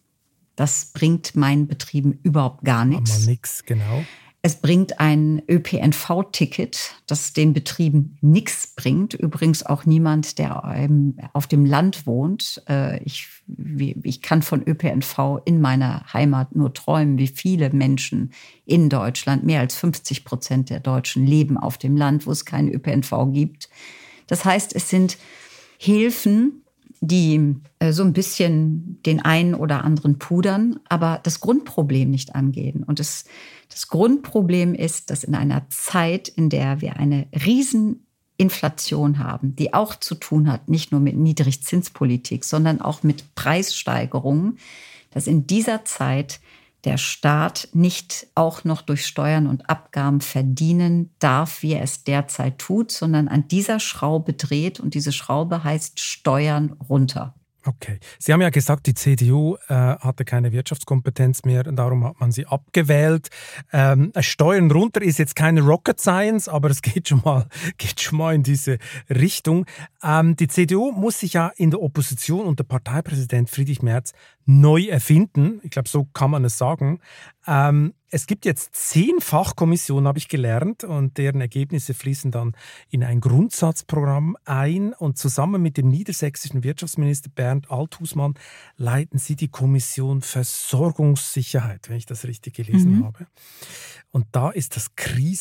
Das bringt meinen Betrieben überhaupt gar nichts. Aber nichts, genau. Es bringt ein Ö P N V-Ticket, das den Betrieben nichts bringt. Übrigens auch niemand, der auf dem Land wohnt. Ich, ich kann von Ö P N V in meiner Heimat nur träumen, wie viele Menschen in Deutschland, mehr als fünfzig Prozent der Deutschen, leben auf dem Land, wo es keinen Ö P N V gibt. Das heißt, es sind Hilfen, die äh, so ein bisschen den einen oder anderen pudern, aber das Grundproblem nicht angehen. Und das, das Grundproblem ist, dass in einer Zeit, in der wir eine Rieseninflation haben, die auch zu tun hat, nicht nur mit Niedrigzinspolitik, sondern auch mit Preissteigerungen, dass in dieser Zeit der Staat nicht auch noch durch Steuern und Abgaben verdienen darf, wie er es derzeit tut, sondern an dieser Schraube dreht. Und diese Schraube heißt Steuern runter. Okay. Sie haben ja gesagt, die C D U äh, hatte keine Wirtschaftskompetenz mehr und darum hat man sie abgewählt. Ähm, Steuern runter ist jetzt keine Rocket Science, aber es geht schon mal, geht schon mal in diese Richtung. Ähm, die C D U muss sich ja in der Opposition unter Parteipräsident Friedrich Merz neu erfinden. Ich glaube, so kann man es sagen. Ähm, es gibt jetzt zehn Fachkommissionen, habe ich gelernt, und deren Ergebnisse fließen dann in ein Grundsatzprogramm ein. Und zusammen mit dem niedersächsischen Wirtschaftsminister Bernd Althusmann leiten Sie die Kommission Versorgungssicherheit, wenn ich das richtig gelesen mhm. habe. Und da ist das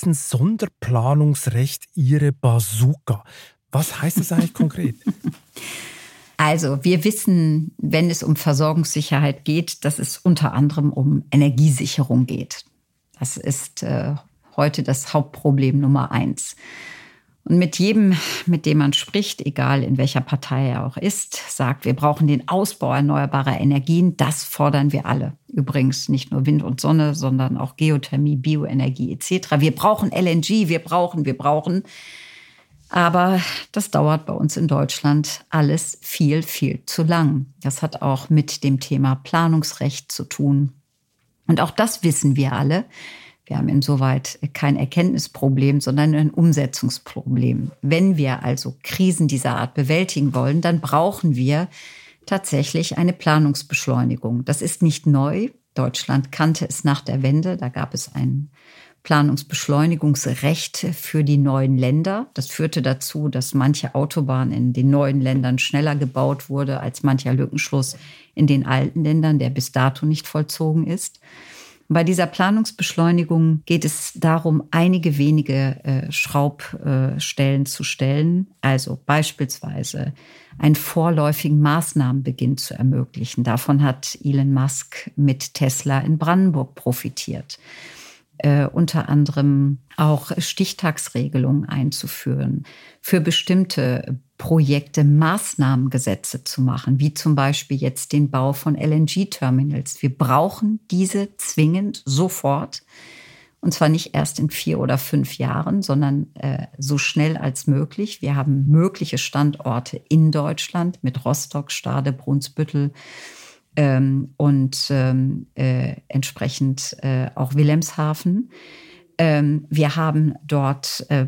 Krisensonderplanungsrecht Ihre Bazooka. Was heißt das eigentlich konkret? Also wir wissen, wenn es um Versorgungssicherheit geht, dass es unter anderem um Energiesicherung geht. Das ist äh, heute das Hauptproblem Nummer eins. Und mit jedem, mit dem man spricht, egal in welcher Partei er auch ist, sagt, wir brauchen den Ausbau erneuerbarer Energien. Das fordern wir alle. Übrigens nicht nur Wind und Sonne, sondern auch Geothermie, Bioenergie et cetera. Wir brauchen L N G, wir brauchen, wir brauchen. Aber das dauert bei uns in Deutschland alles viel, viel zu lang. Das hat auch mit dem Thema Planungsrecht zu tun. Und auch das wissen wir alle. Wir haben insoweit kein Erkenntnisproblem, sondern ein Umsetzungsproblem. Wenn wir also Krisen dieser Art bewältigen wollen, dann brauchen wir tatsächlich eine Planungsbeschleunigung. Das ist nicht neu. Deutschland kannte es nach der Wende. Da gab es einen Planungsbeschleunigungsrecht für die neuen Länder. Das führte dazu, dass manche Autobahn in den neuen Ländern schneller gebaut wurde als mancher Lückenschluss in den alten Ländern, der bis dato nicht vollzogen ist. Bei dieser Planungsbeschleunigung geht es darum, einige wenige äh, Schraubstellen äh, zu stellen, also beispielsweise einen vorläufigen Maßnahmenbeginn zu ermöglichen. Davon hat Elon Musk mit Tesla in Brandenburg profitiert. Äh, unter anderem auch Stichtagsregelungen einzuführen, für bestimmte Projekte Maßnahmengesetze zu machen, wie zum Beispiel jetzt den Bau von L N G-Terminals. Wir brauchen diese zwingend sofort, und zwar nicht erst in vier oder fünf Jahren, sondern äh, so schnell als möglich. Wir haben mögliche Standorte in Deutschland mit Rostock, Stade, Brunsbüttel, Ähm, und ähm, äh, entsprechend äh, auch Wilhelmshaven. Ähm, wir haben dort äh,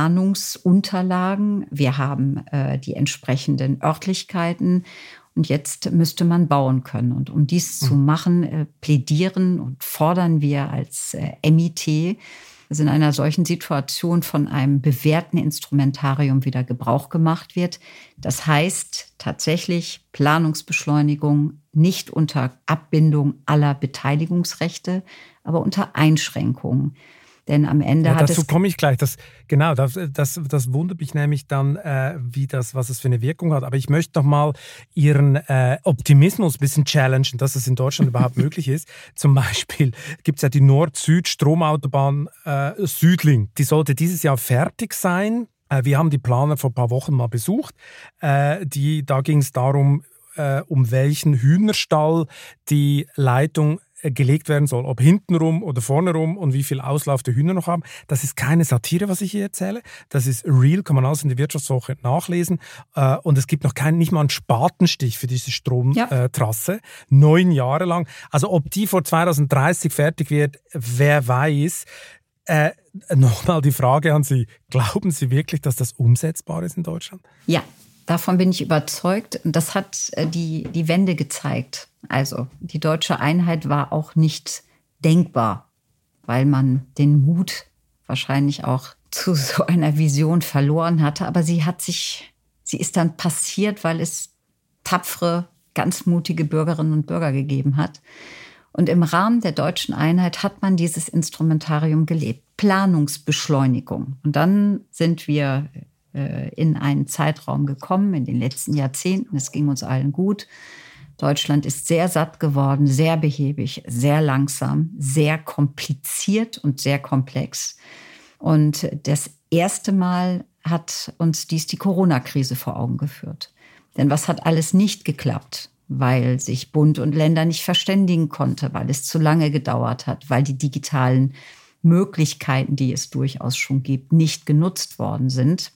Planungsunterlagen, wir haben äh, die entsprechenden Örtlichkeiten und jetzt müsste man bauen können. Und um dies mhm. zu machen, äh, plädieren und fordern wir als äh, M I T, dass in einer solchen Situation von einem bewährten Instrumentarium wieder Gebrauch gemacht wird. Das heißt tatsächlich Planungsbeschleunigung nicht unter Abbindung aller Beteiligungsrechte, aber unter Einschränkungen. Denn am Ende ja, hat dazu es... komme ich gleich. Das, genau, das, das, das wundert mich nämlich dann, äh, wie das, was es für eine Wirkung hat. Aber ich möchte noch mal Ihren äh, Optimismus ein bisschen challengen, dass es in Deutschland überhaupt möglich ist. Zum Beispiel gibt es ja die Nord-Süd-Stromautobahn äh, Südling. Die sollte dieses Jahr fertig sein. Äh, wir haben die Planer vor ein paar Wochen mal besucht. Äh, die, da ging es darum, äh, um welchen Hühnerstall die Leitung gelegt werden soll, ob hintenrum oder vorne rum und wie viel Auslauf die Hühner noch haben. Das ist keine Satire, was ich hier erzähle. Das ist real, kann man alles in der Wirtschaftswoche nachlesen. Und es gibt noch keinen, nicht mal einen Spatenstich für diese Stromtrasse. Ja. Neun Jahre lang. Also ob die vor zwanzig dreißig fertig wird, wer weiß. Äh, Nochmal die Frage an Sie. Glauben Sie wirklich, dass das umsetzbar ist in Deutschland? Ja. Davon bin ich überzeugt. Das hat die, die Wende gezeigt. Also die deutsche Einheit war auch nicht denkbar, weil man den Mut wahrscheinlich auch zu so einer Vision verloren hatte. Aber sie hat sich, sie ist dann passiert, weil es tapfere, ganz mutige Bürgerinnen und Bürger gegeben hat. Und im Rahmen der deutschen Einheit hat man dieses Instrumentarium gelebt. Planungsbeschleunigung. Und dann sind wir in einen Zeitraum gekommen, in den letzten Jahrzehnten. Es ging uns allen gut. Deutschland ist sehr satt geworden, sehr behäbig, sehr langsam, sehr kompliziert und sehr komplex. Und das erste Mal hat uns dies die Corona-Krise vor Augen geführt. Denn was hat alles nicht geklappt? Weil sich Bund und Länder nicht verständigen konnten, weil es zu lange gedauert hat, weil die digitalen Möglichkeiten, die es durchaus schon gibt, nicht genutzt worden sind.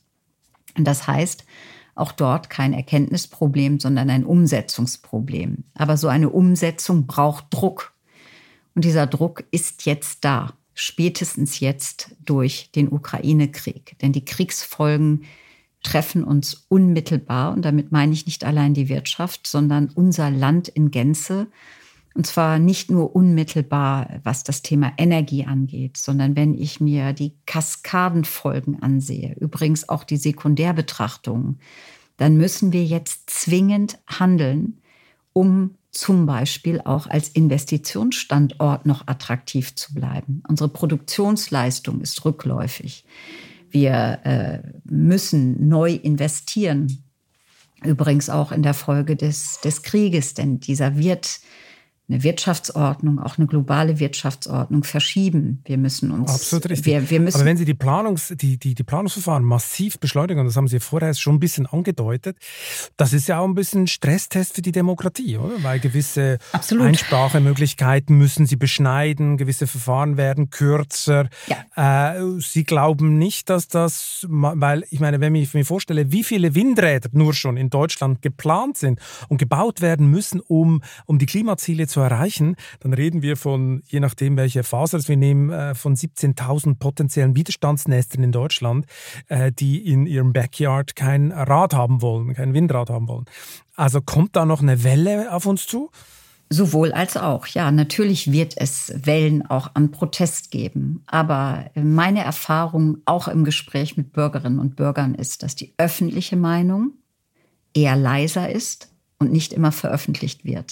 Das heißt, auch dort kein Erkenntnisproblem, sondern ein Umsetzungsproblem. Aber so eine Umsetzung braucht Druck. Und dieser Druck ist jetzt da, spätestens jetzt durch den Ukraine-Krieg. Denn die Kriegsfolgen treffen uns unmittelbar. Und damit meine ich nicht allein die Wirtschaft, sondern unser Land in Gänze. Und zwar nicht nur unmittelbar, was das Thema Energie angeht, sondern wenn ich mir die Kaskadenfolgen ansehe, übrigens auch die Sekundärbetrachtungen, dann müssen wir jetzt zwingend handeln, um zum Beispiel auch als Investitionsstandort noch attraktiv zu bleiben. Unsere Produktionsleistung ist rückläufig. Wir äh, müssen neu investieren, übrigens auch in der Folge des, des Krieges, denn dieser wird eine Wirtschaftsordnung, auch eine globale Wirtschaftsordnung verschieben. Wir müssen uns... Absolut richtig. Wir, wir müssen, aber wenn Sie die, Planungs-, die, die, die Planungsverfahren massiv beschleunigen, und das haben Sie vorher schon ein bisschen angedeutet, das ist ja auch ein bisschen Stresstest für die Demokratie, oder? Weil gewisse Absolut. Einsprachemöglichkeiten müssen Sie beschneiden, gewisse Verfahren werden kürzer. Ja. Äh, Sie glauben nicht, dass das... Weil, ich meine, wenn ich mir vorstelle, wie viele Windräder nur schon in Deutschland geplant sind und gebaut werden müssen, um, um die Klimaziele zu erreichen, dann reden wir von, je nachdem welche Faser wir nehmen, von siebzehntausend potenziellen Widerstandsnestern in Deutschland, die in ihrem Backyard kein Rad haben wollen, kein Windrad haben wollen. Also kommt da noch eine Welle auf uns zu? Sowohl als auch. Ja, natürlich wird es Wellen auch an Protest geben. Aber meine Erfahrung auch im Gespräch mit Bürgerinnen und Bürgern ist, dass die öffentliche Meinung eher leiser ist und nicht immer veröffentlicht wird.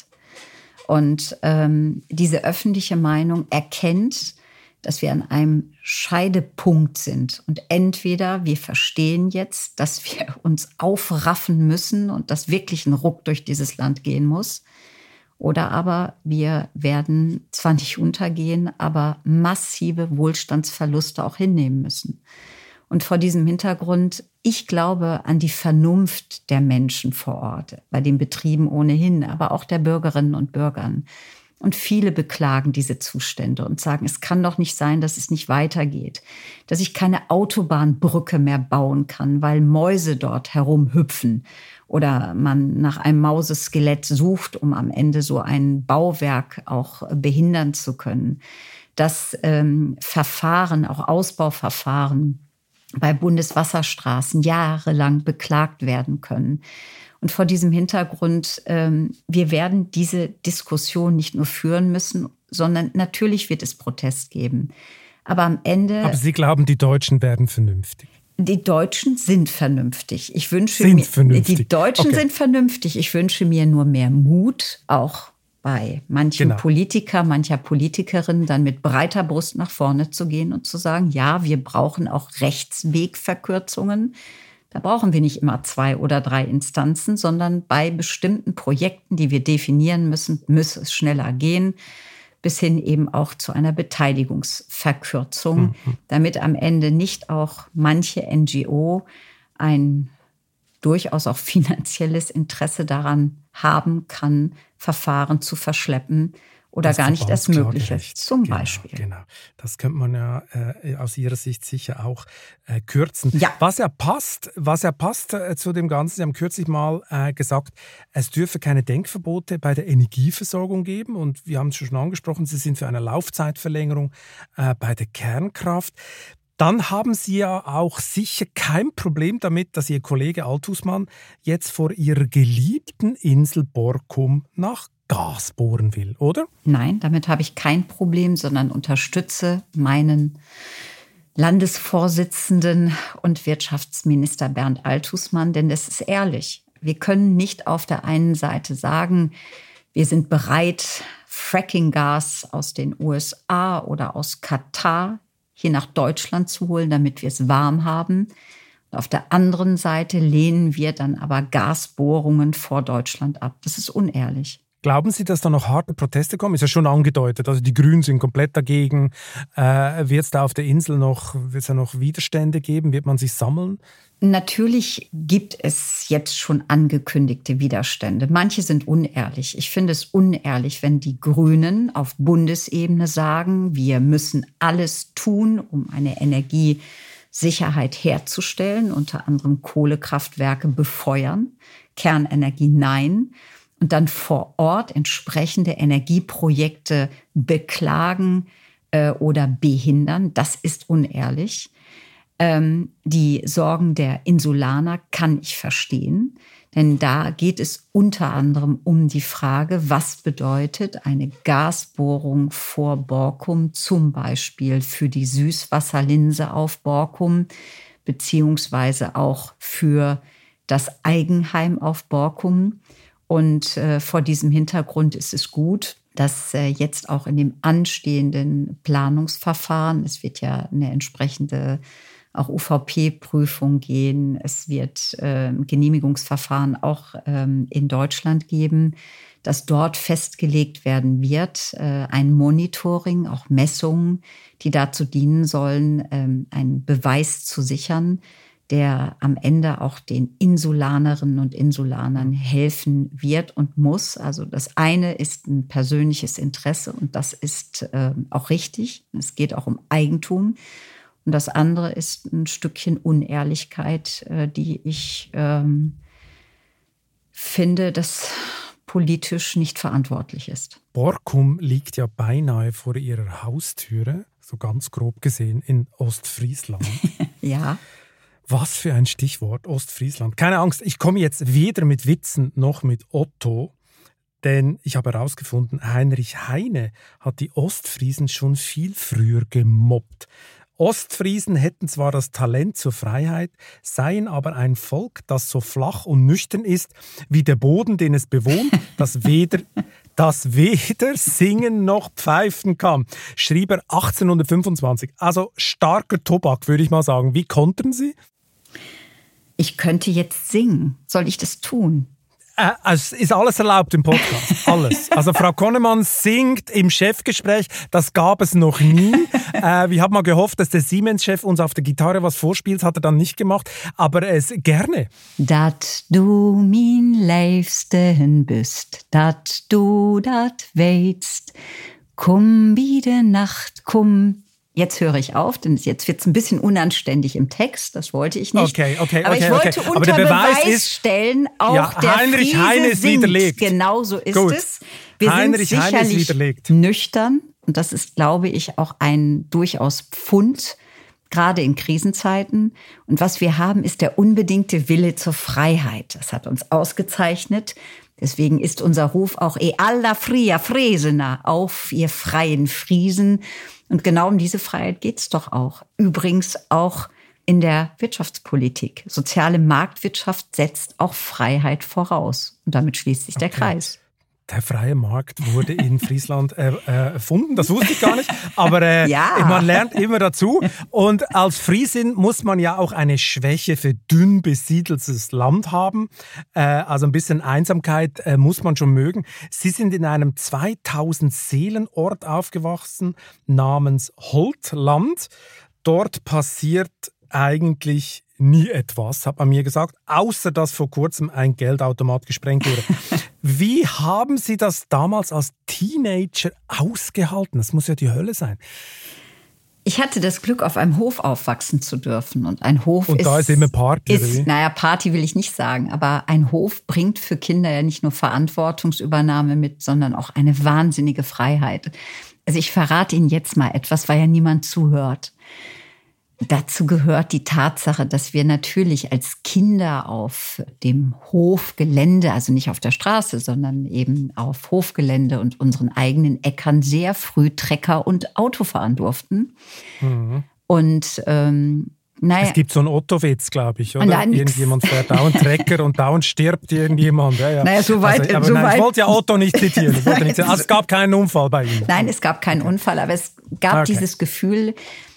Und ähm, diese öffentliche Meinung erkennt, dass wir an einem Scheidepunkt sind. Und entweder wir verstehen jetzt, dass wir uns aufraffen müssen und dass wirklich ein Ruck durch dieses Land gehen muss. Oder aber wir werden zwar nicht untergehen, aber massive Wohlstandsverluste auch hinnehmen müssen. Und vor diesem Hintergrund, ich glaube an die Vernunft der Menschen vor Ort, bei den Betrieben ohnehin, aber auch der Bürgerinnen und Bürgern. Und viele beklagen diese Zustände und sagen, es kann doch nicht sein, dass es nicht weitergeht, dass ich keine Autobahnbrücke mehr bauen kann, weil Mäuse dort herumhüpfen oder man nach einem Mauseskelett sucht, um am Ende so ein Bauwerk auch behindern zu können. Dass ähm, Verfahren, auch Ausbauverfahren bei Bundeswasserstraßen jahrelang beklagt werden können. Und vor diesem Hintergrund, ähm, wir werden diese Diskussion nicht nur führen müssen, sondern natürlich wird es Protest geben. Aber am Ende... Aber Sie glauben, die Deutschen werden vernünftig? Die Deutschen sind vernünftig. Ich wünsche sind mir, vernünftig. Die Deutschen okay. sind vernünftig. Ich wünsche mir nur mehr Mut, auch bei manchen genau. Politiker, mancher Politikerin, dann mit breiter Brust nach vorne zu gehen und zu sagen, ja, wir brauchen auch Rechtswegverkürzungen. Da brauchen wir nicht immer zwei oder drei Instanzen, sondern bei bestimmten Projekten, die wir definieren müssen, muss es schneller gehen, bis hin eben auch zu einer Beteiligungsverkürzung, mhm. damit am Ende nicht auch manche N G O ein durchaus auch finanzielles Interesse daran haben kann, Verfahren zu verschleppen oder das gar nicht erst möglich ist, zum genau, Beispiel. Genau, das könnte man ja äh, aus Ihrer Sicht sicher auch äh, kürzen. Ja. Was ja passt, was ja passt äh, zu dem Ganzen, Sie haben kürzlich mal äh, gesagt, es dürfe keine Denkverbote bei der Energieversorgung geben. Und wir haben es schon angesprochen, Sie sind für eine Laufzeitverlängerung äh, bei der Kernkraft. Dann haben Sie ja auch sicher kein Problem damit, dass Ihr Kollege Althusmann jetzt vor Ihrer geliebten Insel Borkum nach Gas bohren will, oder? Nein, damit habe ich kein Problem, sondern unterstütze meinen Landesvorsitzenden und Wirtschaftsminister Bernd Althusmann, denn es ist ehrlich. Wir können nicht auf der einen Seite sagen, wir sind bereit, Fracking-Gas aus den U S A oder aus Katar hier nach Deutschland zu holen, damit wir es warm haben. Und auf der anderen Seite lehnen wir dann aber Gasbohrungen vor Deutschland ab. Das ist unehrlich. Glauben Sie, dass da noch harte Proteste kommen? Ist ja schon angedeutet. Also die Grünen sind komplett dagegen. Äh, wird es da auf der Insel noch, wird's da noch Widerstände geben? Wird man sich sammeln? Natürlich gibt es jetzt schon angekündigte Widerstände. Manche sind unehrlich. Ich finde es unehrlich, wenn die Grünen auf Bundesebene sagen, wir müssen alles tun, um eine Energiesicherheit herzustellen, unter anderem Kohlekraftwerke befeuern, Kernenergie nein. Und dann vor Ort entsprechende Energieprojekte beklagen äh, oder behindern. Das ist unehrlich. Ähm, die Sorgen der Insulaner kann ich verstehen. Denn da geht es unter anderem um die Frage, was bedeutet eine Gasbohrung vor Borkum, zum Beispiel für die Süßwasserlinse auf Borkum, beziehungsweise auch für das Eigenheim auf Borkum. Und äh, vor diesem Hintergrund ist es gut, dass äh, jetzt auch in dem anstehenden Planungsverfahren, es wird ja eine entsprechende auch U V P-Prüfung gehen, es wird äh, Genehmigungsverfahren auch ähm, in Deutschland geben, dass dort festgelegt werden wird, äh, ein Monitoring, auch Messungen, die dazu dienen sollen, ähm, einen Beweis zu sichern, der am Ende auch den Insulanerinnen und Insulanern helfen wird und muss. Also das eine ist ein persönliches Interesse und das ist äh, auch richtig. Es geht auch um Eigentum. Und das andere ist ein Stückchen Unehrlichkeit, äh, die ich ähm, finde, dass politisch nicht verantwortlich ist. Borkum liegt ja beinahe vor Ihrer Haustüre, so ganz grob gesehen, in Ostfriesland. Ja. Was für ein Stichwort, Ostfriesland. Keine Angst, ich komme jetzt weder mit Witzen noch mit Otto, Denn ich habe herausgefunden, Heinrich Heine hat die Ostfriesen schon viel früher gemobbt. Ostfriesen hätten zwar das Talent zur Freiheit, seien aber ein Volk, das so flach und nüchtern ist wie der Boden, den es bewohnt, das weder, das weder singen noch pfeifen kann, schrieb er achtzehnhundertfünfundzwanzig. Also starker Tobak, würde ich mal sagen. Wie kontern Sie? Ich könnte jetzt singen. Soll ich das tun? Äh, es ist alles erlaubt im Podcast, alles. Also Frau Konnemann singt im Chefgespräch, das gab es noch nie. Äh, wir haben mal gehofft, dass der Siemens-Chef uns auf der Gitarre was vorspielt, hat er dann nicht gemacht, aber es gerne. Dat du min Leifsten bist, dat du dat weitst, komm wie de Nacht, komm. Jetzt höre ich auf, denn jetzt wird es ein bisschen unanständig im Text. Das wollte ich nicht. Okay, okay, Aber okay, ich wollte okay. unter Aber der Beweis Beweis ist, stellen, auch ja, der Heinrich Friese Heine ist singt. widerlegt. Genau so ist Gut. es. Wir Heinrich sind Heine ist sicherlich widerlegt. nüchtern. Und das ist, glaube ich, auch ein durchaus Pfund, gerade in Krisenzeiten. Und was wir haben, ist der unbedingte Wille zur Freiheit. Das hat uns ausgezeichnet. Deswegen ist unser Ruf auch e alla fria Fresena, auf ihr freien Friesen. Und genau um diese Freiheit geht's doch auch. Übrigens auch in der Wirtschaftspolitik. Soziale Marktwirtschaft setzt auch Freiheit voraus. Und damit schließt sich der Okay. Kreis. Der freie Markt wurde in Friesland äh, äh, erfunden, das wusste ich gar nicht, aber äh, Ja. man lernt immer dazu. Und als Friesin muss man ja auch eine Schwäche für dünn besiedeltes Land haben. Äh, also ein bisschen Einsamkeit äh, muss man schon mögen. Sie sind in einem zweitausend Seelen-Ort aufgewachsen namens Holtland. Dort passiert eigentlich nie etwas, hat man mir gesagt, außer dass vor kurzem ein Geldautomat gesprengt wurde. Wie haben Sie das damals als Teenager ausgehalten? Das muss ja die Hölle sein. Ich hatte das Glück, auf einem Hof aufwachsen zu dürfen. Und ein Hof Und ist... da ist immer Party, oder wie? Ist, naja, Party will ich nicht sagen, aber ein Hof bringt für Kinder ja nicht nur Verantwortungsübernahme mit, sondern auch eine wahnsinnige Freiheit. Also ich verrate Ihnen jetzt mal etwas, weil ja niemand zuhört. Dazu gehört die Tatsache, dass wir natürlich als Kinder auf dem Hofgelände, also nicht auf der Straße, sondern eben auf Hofgelände und unseren eigenen Äckern sehr früh Trecker und Auto fahren durften. Mhm. Und ähm, naja. Es gibt so einen Otto-Witz, glaube ich, oder? Nein, irgendjemand fährt dauernd Trecker und dauernd stirbt irgendjemand. Ja, ja. Naja, so weit, also, aber so nein, weit. Ich wollte ja Otto nicht zitieren. Ich wollte nicht zitieren. Also, es gab keinen Unfall bei Ihnen. Nein, es gab keinen Unfall, aber es gab Okay. dieses Gefühl,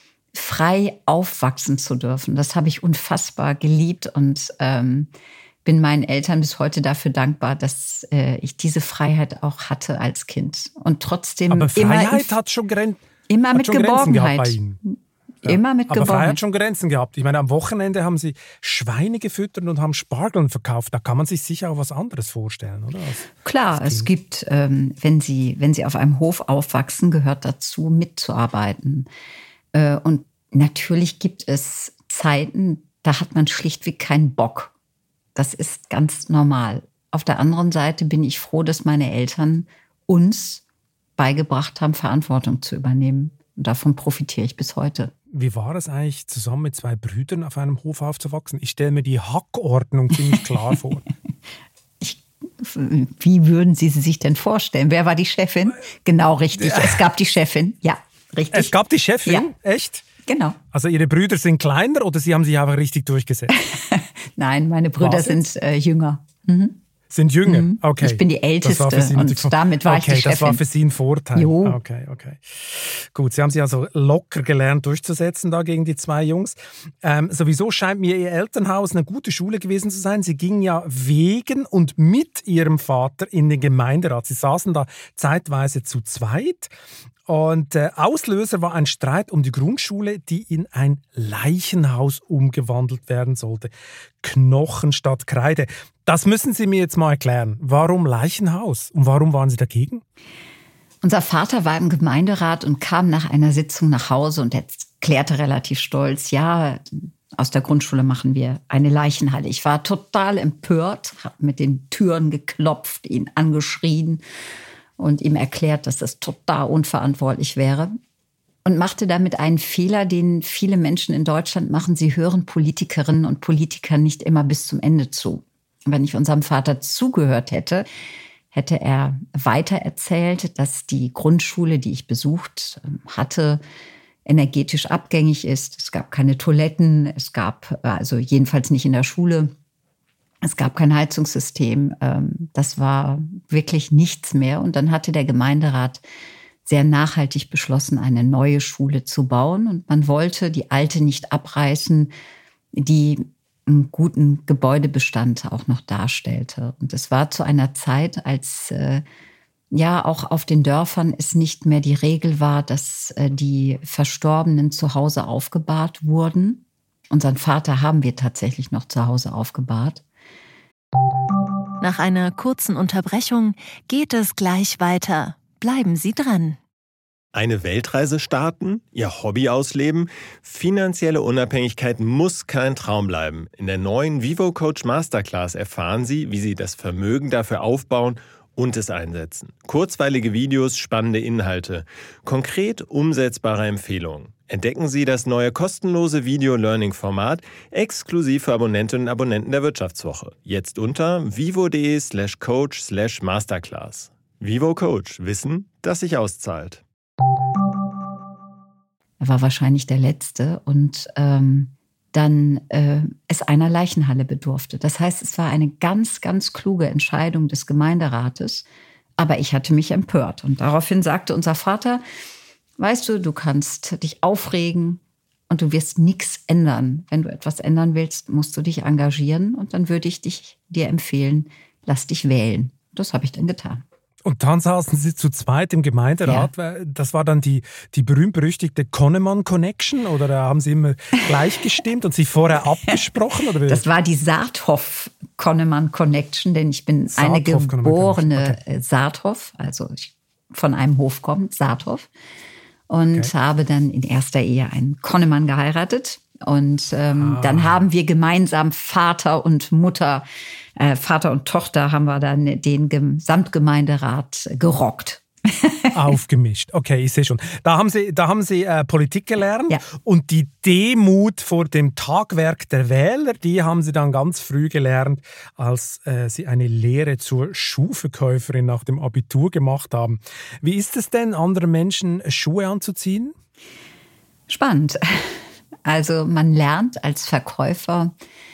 frei aufwachsen zu dürfen. Das habe ich unfassbar geliebt und ähm, bin meinen Eltern bis heute dafür dankbar, dass äh, ich diese Freiheit auch hatte als Kind. Und trotzdem Aber Freiheit immer, in, hat schon, Gren- immer hat mit schon Grenzen gehabt Geborgenheit. bei Ihnen. Ja. Immer mit Aber Geborgenheit. Freiheit hat schon Grenzen gehabt. Ich meine, am Wochenende haben Sie Schweine gefüttert und haben Spargeln verkauft. Da kann man sich sicher auch was anderes vorstellen, oder? Als, Klar, als es gibt, ähm, wenn Sie, wenn Sie auf einem Hof aufwachsen, gehört dazu, mitzuarbeiten. Äh, und natürlich gibt es Zeiten, da hat man schlichtweg keinen Bock. Das ist ganz normal. Auf der anderen Seite bin ich froh, dass meine Eltern uns beigebracht haben, Verantwortung zu übernehmen. Und davon profitiere ich bis heute. Wie war es eigentlich, zusammen mit zwei Brüdern auf einem Hof aufzuwachsen? Ich stelle mir die Hackordnung ziemlich klar vor. Ich, wie würden Sie sie sich denn vorstellen? Wer war die Chefin? Genau, richtig. Es gab die Chefin. Ja, richtig. Es gab die Chefin? Ja. Echt? Genau. Also Ihre Brüder sind kleiner oder Sie haben sich einfach richtig durchgesetzt? Nein, meine Brüder Was jetzt? sind äh, jünger. Mhm. Sind jünger? Mhm. Okay. Ich bin die Älteste Das war für Sie natürlich und von- damit war ich okay, die das war Chefin. für Sie ein Vorteil. Jo. Okay, okay. Gut, Sie haben sich also locker gelernt durchzusetzen da gegen die zwei Jungs. Ähm, sowieso scheint mir Ihr Elternhaus eine gute Schule gewesen zu sein. Sie gingen ja wegen und mit Ihrem Vater in den Gemeinderat. Sie saßen da zeitweise zu zweit. Und äh, Auslöser war ein Streit um die Grundschule, die in ein Leichenhaus umgewandelt werden sollte. Knochen statt Kreide. Das müssen Sie mir jetzt mal erklären. Warum Leichenhaus? Und warum waren Sie dagegen? Unser Vater war im Gemeinderat und kam nach einer Sitzung nach Hause und erklärte relativ stolz, ja, aus der Grundschule machen wir eine Leichenhalle. Ich war total empört, habe mit den Türen geklopft, ihn angeschrien und ihm erklärt, dass das total unverantwortlich wäre. Und machte damit einen Fehler, den viele Menschen in Deutschland machen. Sie hören Politikerinnen und Politikern nicht immer bis zum Ende zu. Wenn ich unserem Vater zugehört hätte, hätte er weitererzählt, dass die Grundschule, die ich besucht hatte, energetisch abgängig ist. Es gab keine Toiletten, es gab, also jedenfalls nicht in der Schule, es gab kein Heizungssystem. Das war wirklich nichts mehr. Und dann hatte der Gemeinderat sehr nachhaltig beschlossen, eine neue Schule zu bauen. Und man wollte die alte nicht abreißen, die einen guten Gebäudebestand auch noch darstellte. Und es war zu einer Zeit, als äh, ja auch auf den Dörfern es nicht mehr die Regel war, dass äh, die Verstorbenen zu Hause aufgebahrt wurden. Unseren Vater haben wir tatsächlich noch zu Hause aufgebahrt. Nach einer kurzen Unterbrechung geht es gleich weiter. Bleiben Sie dran. Eine Weltreise starten, Ihr Hobby ausleben? Finanzielle Unabhängigkeit muss kein Traum bleiben. In der neuen Vivo Coach Masterclass erfahren Sie, wie Sie das Vermögen dafür aufbauen und es einsetzen. Kurzweilige Videos, spannende Inhalte, konkret umsetzbare Empfehlungen. Entdecken Sie das neue kostenlose Video-Learning-Format exklusiv für Abonnentinnen und Abonnenten der Wirtschaftswoche. Jetzt unter vivo.de slash coach slash masterclass. Vivo Coach. Wissen, das sich auszahlt. Er war wahrscheinlich der Letzte und ähm, dann äh, es einer Leichenhalle bedurfte. Das heißt, es war eine ganz, ganz kluge Entscheidung des Gemeinderates, aber ich hatte mich empört. Und daraufhin sagte unser Vater, weißt du, du kannst dich aufregen und du wirst nichts ändern. Wenn du etwas ändern willst, musst du dich engagieren und dann würde ich dich, dir empfehlen, lass dich wählen. Das habe ich dann getan. Und dann saßen Sie zu zweit im Gemeinderat. Ja. Das war dann die, die berühmt-berüchtigte Konnemann-Connection? Oder da haben Sie immer gleich gestimmt und sich vorher abgesprochen? Oder? Das war die Saathoff-Konnemann-Connection, denn ich bin Saathoff, eine geborene okay. Saathoff, also ich von einem Hof kommt, Saathoff. Und okay. habe dann in erster Ehe einen Konnemann geheiratet. Und ähm, ah. dann haben wir gemeinsam Vater und Mutter, äh, Vater und Tochter haben wir dann den Gesamtgemeinderat gerockt. Aufgemischt. Okay, ich sehe schon. Da haben Sie, da haben Sie äh, Politik gelernt. Ja. Und die Demut vor dem Tagwerk der Wähler, die haben Sie dann ganz früh gelernt, als äh, Sie eine Lehre zur Schuhverkäuferin nach dem Abitur gemacht haben. Wie ist es denn, anderen Menschen Schuhe anzuziehen? Spannend. Also man lernt als Verkäufer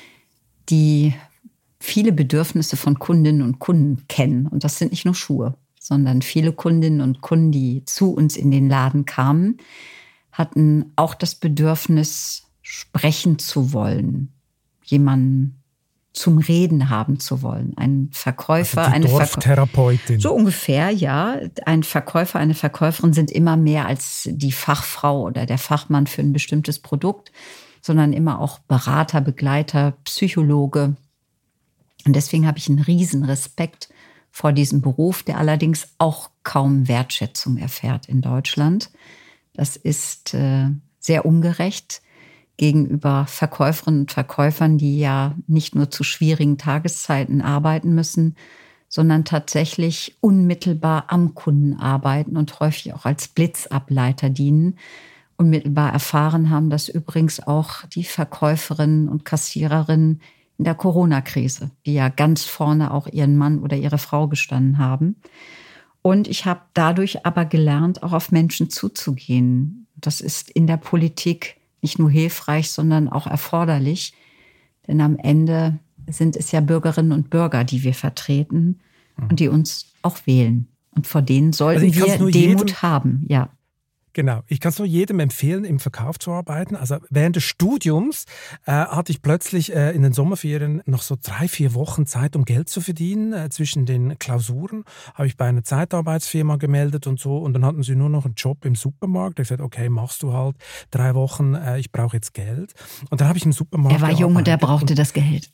die viele Bedürfnisse von Kundinnen und Kunden kennen. Und das sind nicht nur Schuhe, sondern viele Kundinnen und Kunden, die zu uns in den Laden kamen, hatten auch das Bedürfnis, sprechen zu wollen, jemanden zum Reden haben zu wollen. Ein Verkäufer, also die eine Dorftherapeutin. Verkäuferin. So ungefähr, ja. Ein Verkäufer, eine Verkäuferin sind immer mehr als die Fachfrau oder der Fachmann für ein bestimmtes Produkt, sondern immer auch Berater, Begleiter, Psychologe. Und deswegen habe ich einen riesen Respekt vor diesem Beruf, der allerdings auch kaum Wertschätzung erfährt in Deutschland. Das ist äh, sehr ungerecht gegenüber Verkäuferinnen und Verkäufern, die ja nicht nur zu schwierigen Tageszeiten arbeiten müssen, sondern tatsächlich unmittelbar am Kunden arbeiten und häufig auch als Blitzableiter dienen. Unmittelbar erfahren haben das übrigens auch die Verkäuferinnen und Kassiererinnen in der Corona-Krise, die ja ganz vorne auch ihren Mann oder ihre Frau gestanden haben. Und ich habe dadurch aber gelernt, auch auf Menschen zuzugehen. Das ist in der Politik nicht nur hilfreich, sondern auch erforderlich. Denn am Ende sind es ja Bürgerinnen und Bürger, die wir vertreten und die uns auch wählen. Und vor denen sollten also wir Demut jedem, haben. Ja. Genau, ich kann es nur jedem empfehlen, im Verkauf zu arbeiten. Also während des Studiums äh, hatte ich plötzlich äh, in den Sommerferien noch so drei, vier Wochen Zeit, um Geld zu verdienen. Äh, zwischen den Klausuren habe ich bei einer Zeitarbeitsfirma gemeldet und so. Und dann hatten sie nur noch einen Job im Supermarkt. Ich sagte, okay, machst du halt drei Wochen, äh, ich brauche jetzt Geld. Und dann habe ich im Supermarkt Er war jung und er brauchte das Geld.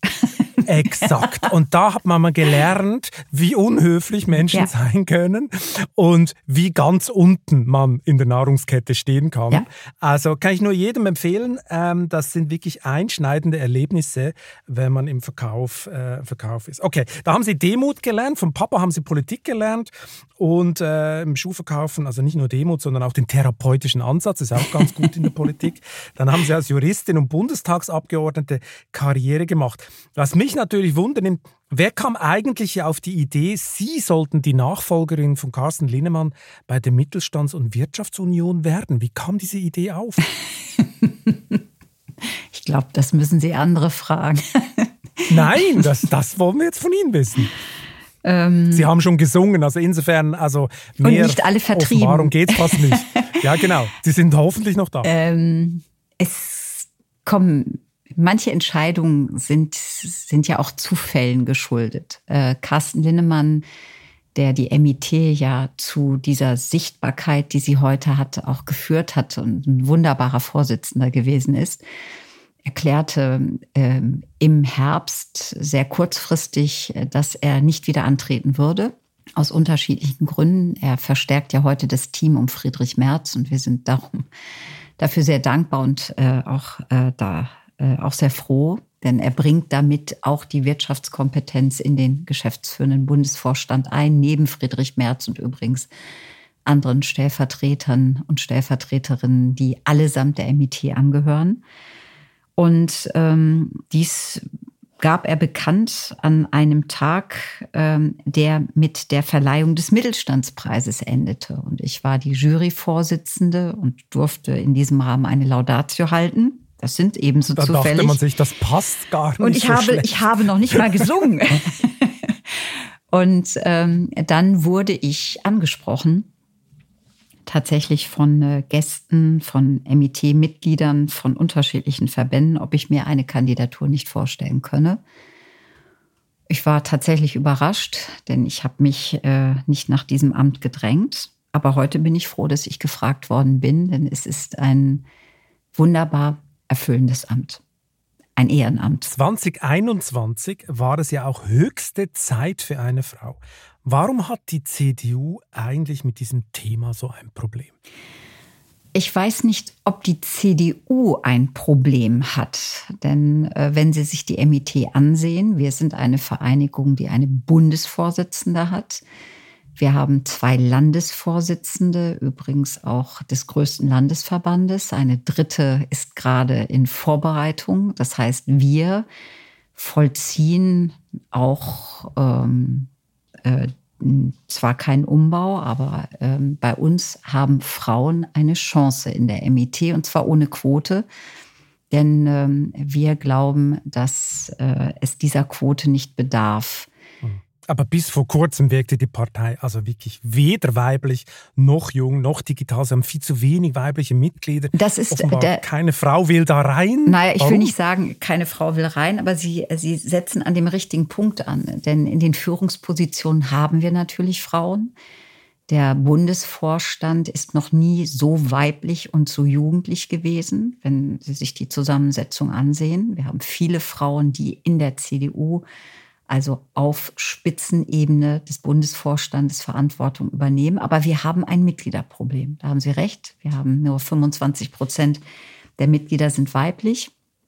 Exakt. Und da hat man mal gelernt, wie unhöflich Menschen ja. sein können und wie ganz unten man in der Nahrungskette stehen kann. Ja. Also kann ich nur jedem empfehlen, ähm, das sind wirklich einschneidende Erlebnisse, wenn man im Verkauf, äh, Verkauf ist. Okay, da haben Sie Demut gelernt, vom Papa haben Sie Politik gelernt und äh, im Schuhverkaufen, also nicht nur Demut, sondern auch den therapeutischen Ansatz, ist auch ganz gut in der Politik. Dann haben Sie als Juristin und Bundestagsabgeordnete Karriere gemacht. Was mich mich natürlich wundern, wer kam eigentlich auf die Idee, Sie sollten die Nachfolgerin von Carsten Linnemann bei der Mittelstands- und Wirtschaftsunion werden? Wie kam diese Idee auf? Ich glaube, das müssen Sie andere fragen. Nein, das, das wollen wir jetzt von Ihnen wissen. Ähm, Sie haben schon gesungen, also insofern, also mehr und nicht alle vertrieben. Warum geht's fast nicht? Ja, genau. Sie sind hoffentlich noch da. Ähm, es kommen, manche Entscheidungen sind, sind ja auch Zufällen geschuldet. Äh, Carsten Linnemann, der die M I T ja zu dieser Sichtbarkeit, die sie heute hat, auch geführt hat und ein wunderbarer Vorsitzender gewesen ist, erklärte äh, im Herbst sehr kurzfristig, dass er nicht wieder antreten würde, aus unterschiedlichen Gründen. Er verstärkt ja heute das Team um Friedrich Merz und wir sind darum dafür sehr dankbar und äh, auch äh, da äh, auch sehr froh, denn er bringt damit auch die Wirtschaftskompetenz in den geschäftsführenden Bundesvorstand ein, neben Friedrich Merz und übrigens anderen Stellvertretern und Stellvertreterinnen, die allesamt der M I T angehören. Und ähm, dies gab er bekannt an einem Tag, ähm, der mit der Verleihung des Mittelstandspreises endete. Und ich war die Juryvorsitzende und durfte in diesem Rahmen eine Laudatio halten. Das sind ebenso da zufällig. Da dachte man sich, das passt gar nicht und ich so habe, schlecht. ich habe noch nicht mal gesungen. Und ähm, dann wurde ich angesprochen, tatsächlich von äh, Gästen, von M I T-Mitgliedern, von unterschiedlichen Verbänden, ob ich mir eine Kandidatur nicht vorstellen könne. Ich war tatsächlich überrascht, denn ich habe mich äh, nicht nach diesem Amt gedrängt. Aber heute bin ich froh, dass ich gefragt worden bin, denn es ist ein wunderbar erfüllendes Amt. Ein Ehrenamt. zwanzig einundzwanzig war es ja auch höchste Zeit für eine Frau. Warum hat die C D U eigentlich mit diesem Thema so ein Problem? Ich weiß nicht, ob die C D U ein Problem hat. Denn äh, wenn Sie sich die M I T ansehen, wir sind eine Vereinigung, die eine Bundesvorsitzende hat. Wir haben zwei Landesvorsitzende, übrigens auch des größten Landesverbandes. Eine dritte ist gerade in Vorbereitung. Das heißt, wir vollziehen auch ähm, äh, zwar keinen Umbau, aber ähm, bei uns haben Frauen eine Chance in der M I T und zwar ohne Quote. Denn ähm, wir glauben, dass äh, es dieser Quote nicht bedarf. Aber bis vor kurzem wirkte die Partei also wirklich weder weiblich noch jung noch digital. Sie haben viel zu wenig weibliche Mitglieder. Das ist offenbar der, keine Frau will da rein. Naja, ich Warum? will nicht sagen, keine Frau will rein, aber sie, sie setzen an dem richtigen Punkt an. Denn in den Führungspositionen haben wir natürlich Frauen. Der Bundesvorstand ist noch nie so weiblich und so jugendlich gewesen, wenn Sie sich die Zusammensetzung ansehen. Wir haben viele Frauen, die in der C D U, also auf Spitzenebene des Bundesvorstandes, Verantwortung übernehmen. Aber wir haben ein Mitgliederproblem. Da haben Sie recht. Wir haben nur fünfundzwanzig Prozent der Mitglieder sind weiblich.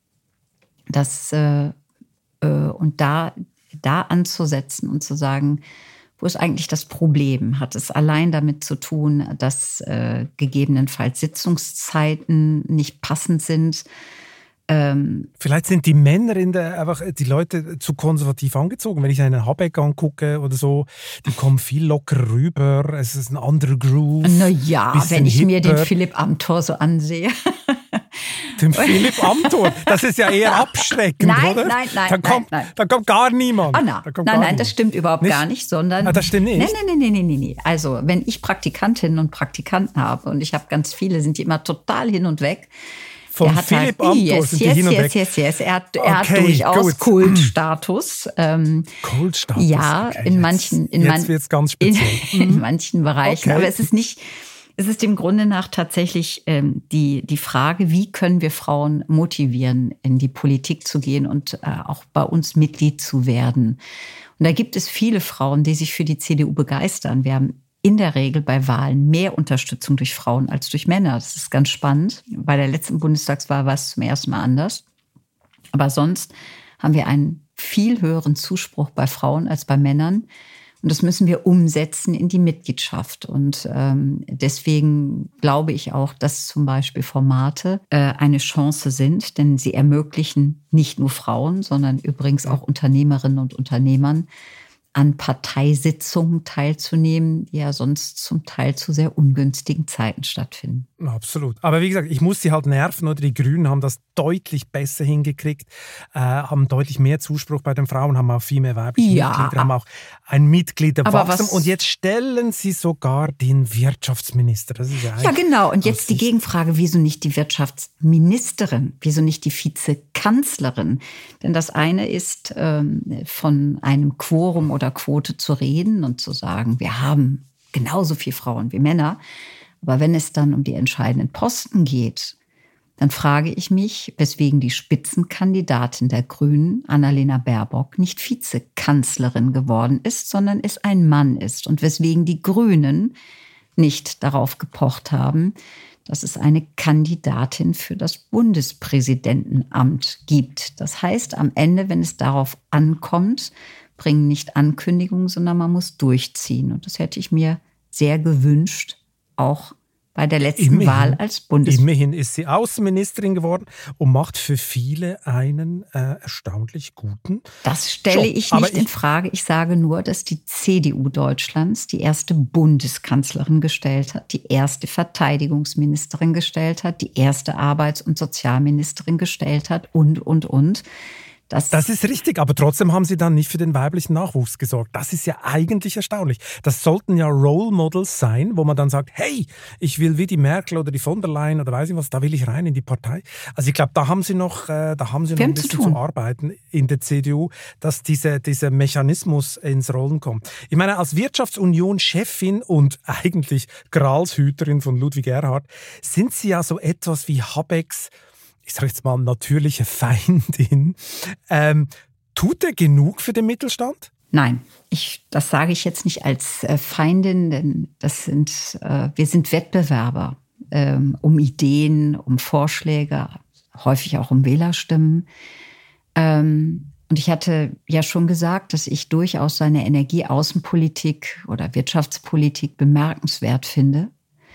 Das, äh, äh, und da, da anzusetzen und zu sagen, wo ist eigentlich das Problem? Hat es allein damit zu tun, dass äh, gegebenenfalls Sitzungszeiten nicht passend sind? Ähm, Vielleicht sind die Männer in der, einfach die Leute zu konservativ angezogen. Wenn ich einen Habeck angucke oder so, die kommen viel lockerer rüber. Es ist ein anderer Groove. Na ja, wenn ich hipper. mir den Philipp Amthor so ansehe. Den Philipp Amthor, das ist ja eher abschreckend, nein, oder? Nein, nein, da kommt, nein, nein. Da kommt gar niemand. Oh, na. Da kommt nein, gar nein, das stimmt überhaupt nicht? gar nicht, sondern... Ah, das stimmt nicht? Nein, nein, nein, nein, nein, nein. Also, wenn ich Praktikantinnen und Praktikanten habe, und ich habe ganz viele, sind die immer total hin und weg. Von er hat Philipp halt, Amthor yes, sind die yes, hin und yes, weg. yes, yes. Er hat, er okay, hat durchaus gut. Kultstatus. Ähm, Kultstatus? Ja, okay, in jetzt, manchen... In jetzt man, wird es ganz speziell. In, in manchen Bereichen. Okay. Aber es ist nicht... Es ist dem Grunde nach tatsächlich ähm, die, die Frage, wie können wir Frauen motivieren, in die Politik zu gehen und äh, auch bei uns Mitglied zu werden. Und da gibt es viele Frauen, die sich für die C D U begeistern. Wir haben in der Regel bei Wahlen mehr Unterstützung durch Frauen als durch Männer. Das ist ganz spannend. Bei der letzten Bundestagswahl war es zum ersten Mal anders. Aber sonst haben wir einen viel höheren Zuspruch bei Frauen als bei Männern. Und das müssen wir umsetzen in die Mitgliedschaft. Und ähm, deswegen glaube ich auch, dass zum Beispiel Formate äh, eine Chance sind, denn sie ermöglichen nicht nur Frauen, sondern übrigens auch Unternehmerinnen und Unternehmern, an Parteisitzungen teilzunehmen, die ja sonst zum Teil zu sehr ungünstigen Zeiten stattfinden. Absolut. Aber wie gesagt, ich muss sie halt nerven. Oder die Grünen haben das deutlich besser hingekriegt, äh, haben deutlich mehr Zuspruch bei den Frauen, haben auch viel mehr weibliche ja. Mitglieder, haben auch ein Mitgliederwachstum. Und jetzt stellen sie sogar den Wirtschaftsminister. Das ist ja, ja genau. Und jetzt die Gegenfrage, wieso nicht die Wirtschaftsministerin? Wieso nicht die Vizekanzlerin? Denn das eine ist, ähm, von einem Quorum oder Quote zu reden und zu sagen, wir haben genauso viele Frauen wie Männer. Aber wenn es dann um die entscheidenden Posten geht, dann frage ich mich, weswegen die Spitzenkandidatin der Grünen, Annalena Baerbock, nicht Vizekanzlerin geworden ist, sondern es ein Mann ist. Und weswegen die Grünen nicht darauf gepocht haben, dass es eine Kandidatin für das Bundespräsidentenamt gibt. Das heißt, am Ende, wenn es darauf ankommt, bringen nicht Ankündigungen, sondern man muss durchziehen. Und das hätte ich mir sehr gewünscht, auch bei der letzten immerhin, Wahl als Bundespräsidentin. Immerhin ist sie Außenministerin geworden und macht für viele einen äh, erstaunlich guten Das stelle Job. ich Aber nicht ich, in Frage. Ich sage nur, dass die C D U Deutschlands die erste Bundeskanzlerin gestellt hat, die erste Verteidigungsministerin gestellt hat, die erste Arbeits- und Sozialministerin gestellt hat und, und, und. Das, das ist richtig, aber trotzdem haben sie dann nicht für den weiblichen Nachwuchs gesorgt. Das ist ja eigentlich erstaunlich. Das sollten ja Role Models sein, wo man dann sagt, hey, ich will wie die Merkel oder die von der Leyen oder weiß ich was, da will ich rein in die Partei. Also ich glaube, da haben sie noch, äh, da haben sie noch ein bisschen zu, zu arbeiten in der C D U, dass diese, dieser Mechanismus ins Rollen kommt. Ich meine, als Wirtschaftsunion-Chefin und eigentlich Gralshüterin von Ludwig Erhard sind sie ja so etwas wie Habecks, ich sage jetzt mal, natürliche Feindin. Ähm, tut er genug für den Mittelstand? Nein, ich, das sage ich jetzt nicht als äh, Feindin, denn das sind, äh, wir sind Wettbewerber ähm, um Ideen, um Vorschläge, häufig auch um Wählerstimmen. Ähm, und ich hatte ja schon gesagt, dass ich durchaus seine Energieaußenpolitik oder Wirtschaftspolitik bemerkenswert finde.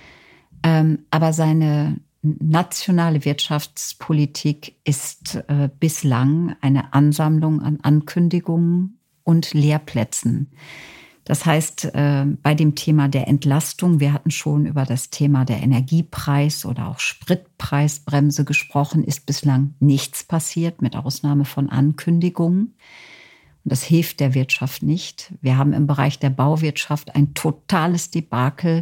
Ähm, aber seine nationale Wirtschaftspolitik ist äh, bislang eine Ansammlung an Ankündigungen und Lehrplätzen. Das heißt, äh, bei dem Thema der Entlastung, wir hatten schon über das Thema der Energiepreis- oder auch Spritpreisbremse gesprochen, ist bislang nichts passiert, mit Ausnahme von Ankündigungen. Und das hilft der Wirtschaft nicht. Wir haben im Bereich der Bauwirtschaft ein totales Debakel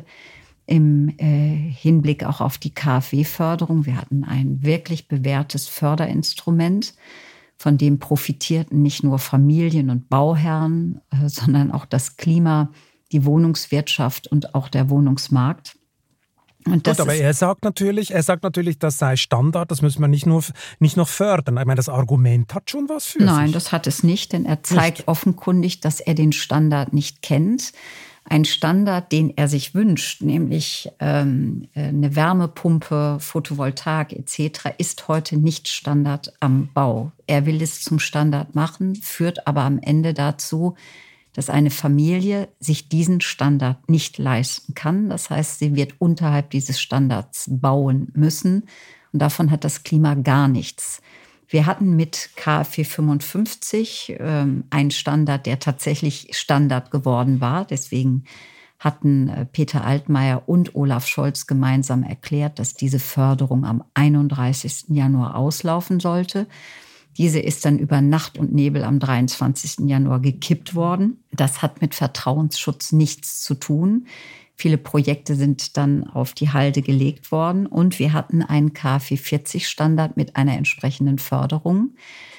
im äh, Hinblick auch auf die K f W-Förderung. Wir hatten ein wirklich bewährtes Förderinstrument, von dem profitierten nicht nur Familien und Bauherren, äh, sondern auch das Klima, die Wohnungswirtschaft und auch der Wohnungsmarkt. Und das Gut, aber er sagt natürlich, er sagt natürlich, das sei Standard, das müssen wir nicht nur nicht noch fördern. Ich meine, das Argument hat schon was für Nein, sich. das hat es nicht, denn er zeigt nicht. offenkundig, dass er den Standard nicht kennt. Ein Standard, den er sich wünscht, nämlich ähm, eine Wärmepumpe, Photovoltaik et cetera, ist heute nicht Standard am Bau. Er will es zum Standard machen, führt aber am Ende dazu, dass eine Familie sich diesen Standard nicht leisten kann. Das heißt, sie wird unterhalb dieses Standards bauen müssen. Und davon hat das Klima gar nichts. Wir hatten mit K f W fünfundfünfzig ähm, einen Standard, der tatsächlich Standard geworden war. Deswegen hatten äh, Peter Altmaier und Olaf Scholz gemeinsam erklärt, dass diese Förderung am einunddreißigsten Januar auslaufen sollte. Diese ist dann über Nacht und Nebel am dreiundzwanzigsten Januar gekippt worden. Das hat mit Vertrauensschutz nichts zu tun. Viele Projekte sind dann auf die Halde gelegt worden und wir hatten einen K f W vierzig Standard mit einer entsprechenden Förderung.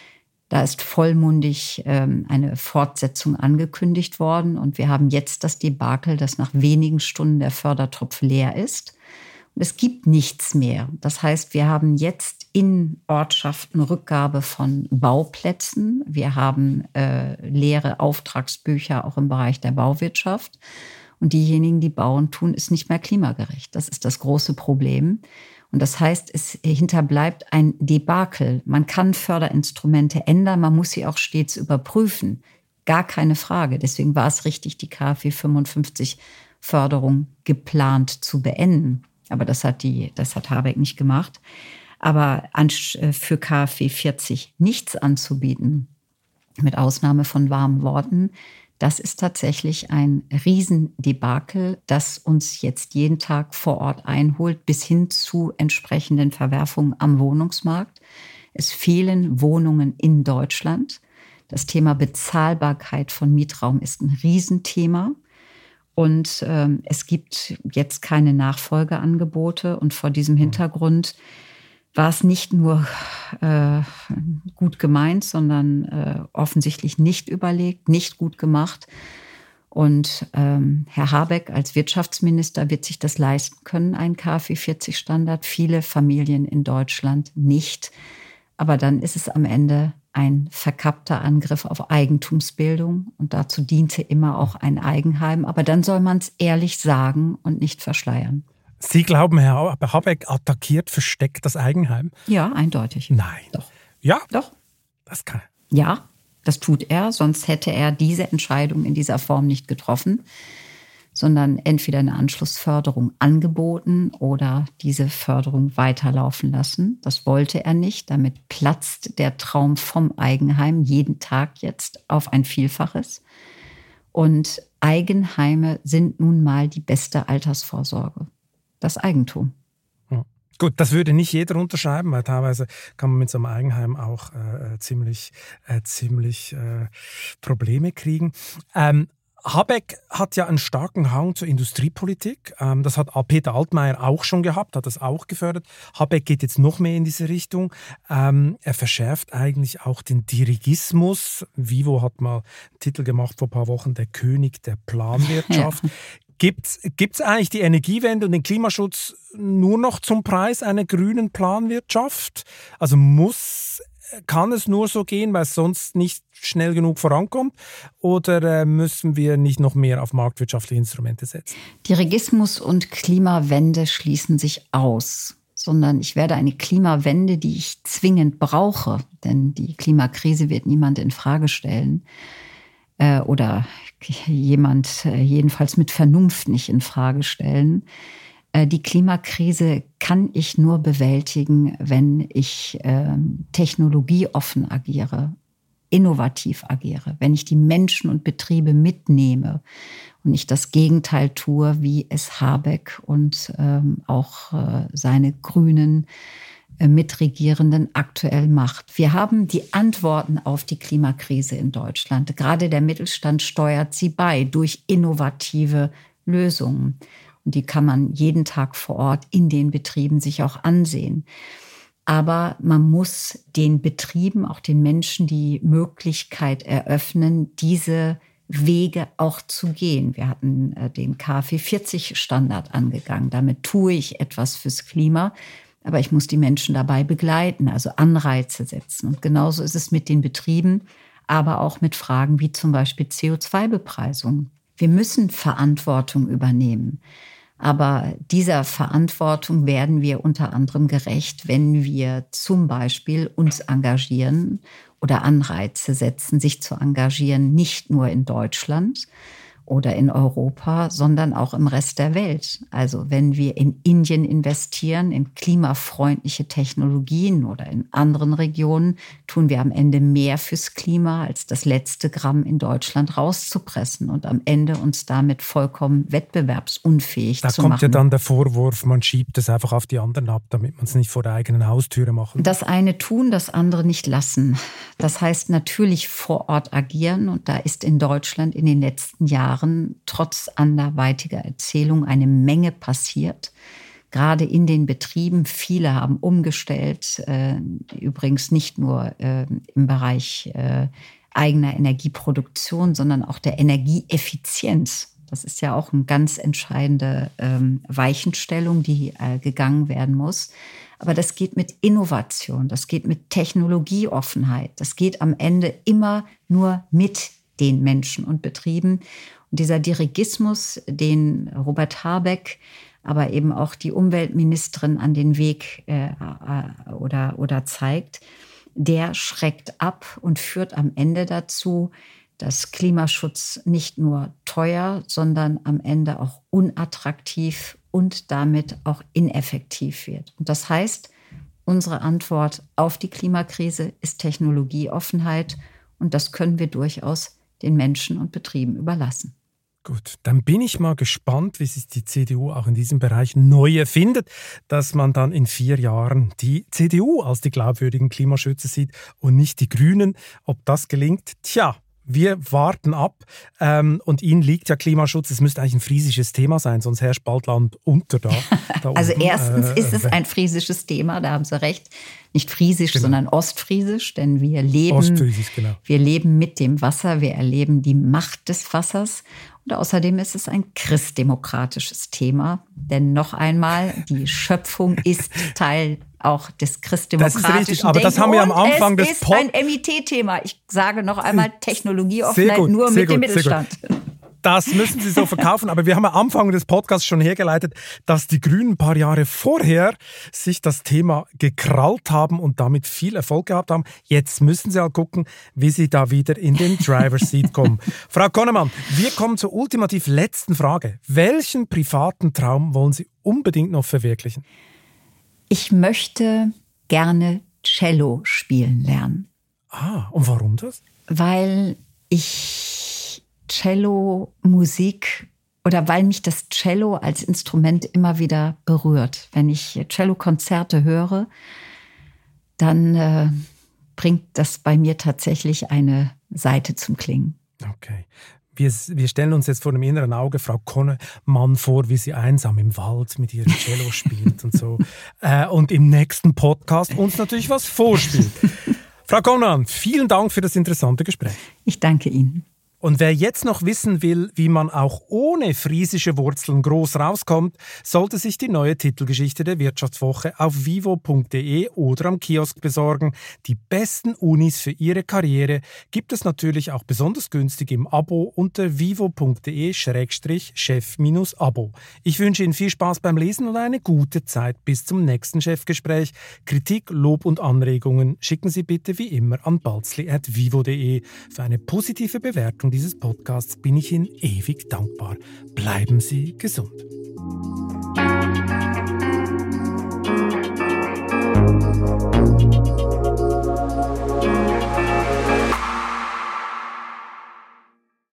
Da ist vollmundig ähm, eine Fortsetzung angekündigt worden und wir haben jetzt das Debakel, dass nach wenigen Stunden der Fördertopf leer ist. Und es gibt nichts mehr. Das heißt, wir haben jetzt in Ortschaften Rückgabe von Bauplätzen. Wir haben äh, leere Auftragsbücher auch im Bereich der Bauwirtschaft. Und diejenigen, die bauen, tun es nicht mehr klimagerecht. Das ist das große Problem. Und das heißt, es hinterbleibt ein Debakel. Man kann Förderinstrumente ändern, man muss sie auch stets überprüfen. Gar keine Frage. Deswegen war es richtig, die K fW fünfundfünfzig-Förderung geplant zu beenden. Aber das hat, die, das hat Habeck nicht gemacht. Aber an, für K fW vierzig nichts anzubieten, mit Ausnahme von warmen Worten, das ist tatsächlich ein Riesendebakel, das uns jetzt jeden Tag vor Ort einholt, bis hin zu entsprechenden Verwerfungen am Wohnungsmarkt. Es fehlen Wohnungen in Deutschland. Das Thema Bezahlbarkeit von Mietraum ist ein Riesenthema. Und ähm, es gibt jetzt keine Nachfolgeangebote. Und vor diesem Hintergrund war es nicht nur äh, gut gemeint, sondern äh, offensichtlich nicht überlegt, nicht gut gemacht. Und ähm, Herr Habeck als Wirtschaftsminister wird sich das leisten können, einen K fW vierzig Standard. Viele Familien in Deutschland nicht. Aber dann ist es am Ende ein verkappter Angriff auf Eigentumsbildung. Und dazu diente immer auch ein Eigenheim. Aber dann soll man es ehrlich sagen und nicht verschleiern. Sie glauben, Herr Habeck attackiert versteckt das Eigenheim? Ja, eindeutig. Nein. Doch. Ja? Doch. Das kann. Ja, das tut er. Sonst hätte er diese Entscheidung in dieser Form nicht getroffen, sondern entweder eine Anschlussförderung angeboten oder diese Förderung weiterlaufen lassen. Das wollte er nicht. Damit platzt der Traum vom Eigenheim jeden Tag jetzt auf ein Vielfaches. Und Eigenheime sind nun mal die beste Altersvorsorge. Das Eigentum. Ja. Gut, das würde nicht jeder unterschreiben, weil teilweise kann man mit so einem Eigenheim auch äh, ziemlich, äh, ziemlich äh, Probleme kriegen. Ähm, Habeck hat ja einen starken Hang zur Industriepolitik. Ähm, das hat Peter Altmaier auch schon gehabt, hat das auch gefördert. Habeck geht jetzt noch mehr in diese Richtung. Ähm, er verschärft eigentlich auch den Dirigismus. Vivo hat mal einen Titel gemacht vor ein paar Wochen, der König der Planwirtschaft. Ja. Gibt's, gibt's eigentlich die Energiewende und den Klimaschutz nur noch zum Preis einer grünen Planwirtschaft? Also muss, kann es nur so gehen, weil es sonst nicht schnell genug vorankommt? Oder äh, müssen wir nicht noch mehr auf marktwirtschaftliche Instrumente setzen? Dirigismus und Klimawende schließen sich aus. Sondern ich werde eine Klimawende, die ich zwingend brauche, denn die Klimakrise wird niemand in Frage stellen. Äh, oder jemand äh, jedenfalls mit Vernunft nicht in Frage stellen. Äh, die Klimakrise kann ich nur bewältigen, wenn ich äh, technologieoffen agiere, innovativ agiere, wenn ich die Menschen und Betriebe mitnehme und nicht das Gegenteil tue, wie es Habeck und ähm, auch äh, seine grünen Mitregierenden aktuell macht. Wir haben die Antworten auf die Klimakrise in Deutschland. Gerade der Mittelstand steuert sie bei durch innovative Lösungen. Und die kann man jeden Tag vor Ort in den Betrieben sich auch ansehen. Aber man muss den Betrieben, auch den Menschen, die Möglichkeit eröffnen, diese Wege auch zu gehen. Wir hatten den K fW vierzig Standard angegangen. Damit tue ich etwas fürs Klima. Aber ich muss die Menschen dabei begleiten, also Anreize setzen. Und genauso ist es mit den Betrieben, aber auch mit Fragen wie zum Beispiel C O zwei Bepreisung. Wir müssen Verantwortung übernehmen. Aber dieser Verantwortung werden wir unter anderem gerecht, wenn wir zum Beispiel uns engagieren oder Anreize setzen, sich zu engagieren, nicht nur in Deutschland oder in Europa, sondern auch im Rest der Welt. Also wenn wir in Indien investieren, in klimafreundliche Technologien oder in anderen Regionen, tun wir am Ende mehr fürs Klima, als das letzte Gramm in Deutschland rauszupressen und am Ende uns damit vollkommen wettbewerbsunfähig da zu machen. Da kommt ja dann der Vorwurf, man schiebt es einfach auf die anderen ab, damit man es nicht vor der eigenen Haustüre machen. Das eine tun, das andere nicht lassen. Das heißt natürlich vor Ort agieren und da ist in Deutschland in den letzten Jahren trotz anderweitiger Erzählung eine Menge passiert. Gerade in den Betrieben, viele haben umgestellt, äh, übrigens nicht nur äh, im Bereich äh, eigener Energieproduktion, sondern auch der Energieeffizienz. Das ist ja auch eine ganz entscheidende ähm, Weichenstellung, die äh, gegangen werden muss. Aber das geht mit Innovation, das geht mit Technologieoffenheit, das geht am Ende immer nur mit den Menschen und Betrieben. Und dieser Dirigismus, den Robert Habeck, aber eben auch die Umweltministerin an den Weg äh, oder, oder zeigt, der schreckt ab und führt am Ende dazu, dass Klimaschutz nicht nur teuer, sondern am Ende auch unattraktiv und damit auch ineffektiv wird. Und das heißt, unsere Antwort auf die Klimakrise ist Technologieoffenheit und das können wir durchaus den Menschen und Betrieben überlassen. Gut, dann bin ich mal gespannt, wie sich die C D U auch in diesem Bereich neu erfindet, dass man dann in vier Jahren die C D U als die glaubwürdigen Klimaschützer sieht und nicht die Grünen. Ob das gelingt? Tja, wir warten ab. Ähm, und Ihnen liegt ja Klimaschutz. Es müsste eigentlich ein friesisches Thema sein, sonst herrscht bald Land unter da. da also unten. erstens äh, ist es ein friesisches Thema, da haben Sie recht. Nicht friesisch, genau. sondern ostfriesisch, denn wir leben, Ostfriesisch, genau. wir leben mit dem Wasser, wir erleben die Macht des Wassers. Und außerdem ist es ein christdemokratisches Thema. Denn noch einmal, die Schöpfung ist Teil auch des christdemokratischen Das ist richtig, aber das haben wir am Anfang des Podcasts. Es ist ein M I T-Thema. Ich sage noch einmal Technologieoffenheit gut, nur sehr mit dem gut, Mittelstand. Das müssen Sie so verkaufen. Aber wir haben am Anfang des Podcasts schon hergeleitet, dass die Grünen ein paar Jahre vorher sich das Thema gekrallt haben und damit viel Erfolg gehabt haben. Jetzt müssen Sie halt gucken, wie Sie da wieder in den Driver's Seat kommen. Frau Konnemann, wir kommen zur ultimativ letzten Frage. Welchen privaten Traum wollen Sie unbedingt noch verwirklichen? Ich möchte gerne Cello spielen lernen. Ah, und warum das? Weil ich Cello-Musik oder weil mich das Cello als Instrument immer wieder berührt. Wenn ich Cello-Konzerte höre, dann äh, bringt das bei mir tatsächlich eine Seite zum Klingen. Okay. Wir, wir stellen uns jetzt vor dem inneren Auge Frau Konnemann vor, wie sie einsam im Wald mit ihrem Cello spielt und so. Äh, und im nächsten Podcast uns natürlich was vorspielt. Frau Konnemann, vielen Dank für das interessante Gespräch. Ich danke Ihnen. Und wer jetzt noch wissen will, wie man auch ohne friesische Wurzeln groß rauskommt, sollte sich die neue Titelgeschichte der Wirtschaftswoche auf vivo punkt de oder am Kiosk besorgen. Die besten Unis für Ihre Karriere gibt es natürlich auch besonders günstig im Abo unter vivo punkt de schrägstrich chef Abo. Ich wünsche Ihnen viel Spaß beim Lesen und eine gute Zeit bis zum nächsten Chefgespräch. Kritik, Lob und Anregungen schicken Sie bitte wie immer an balzli at vivo punkt de. Für eine positive Bewertung dieses Podcasts bin ich Ihnen ewig dankbar. Bleiben Sie gesund.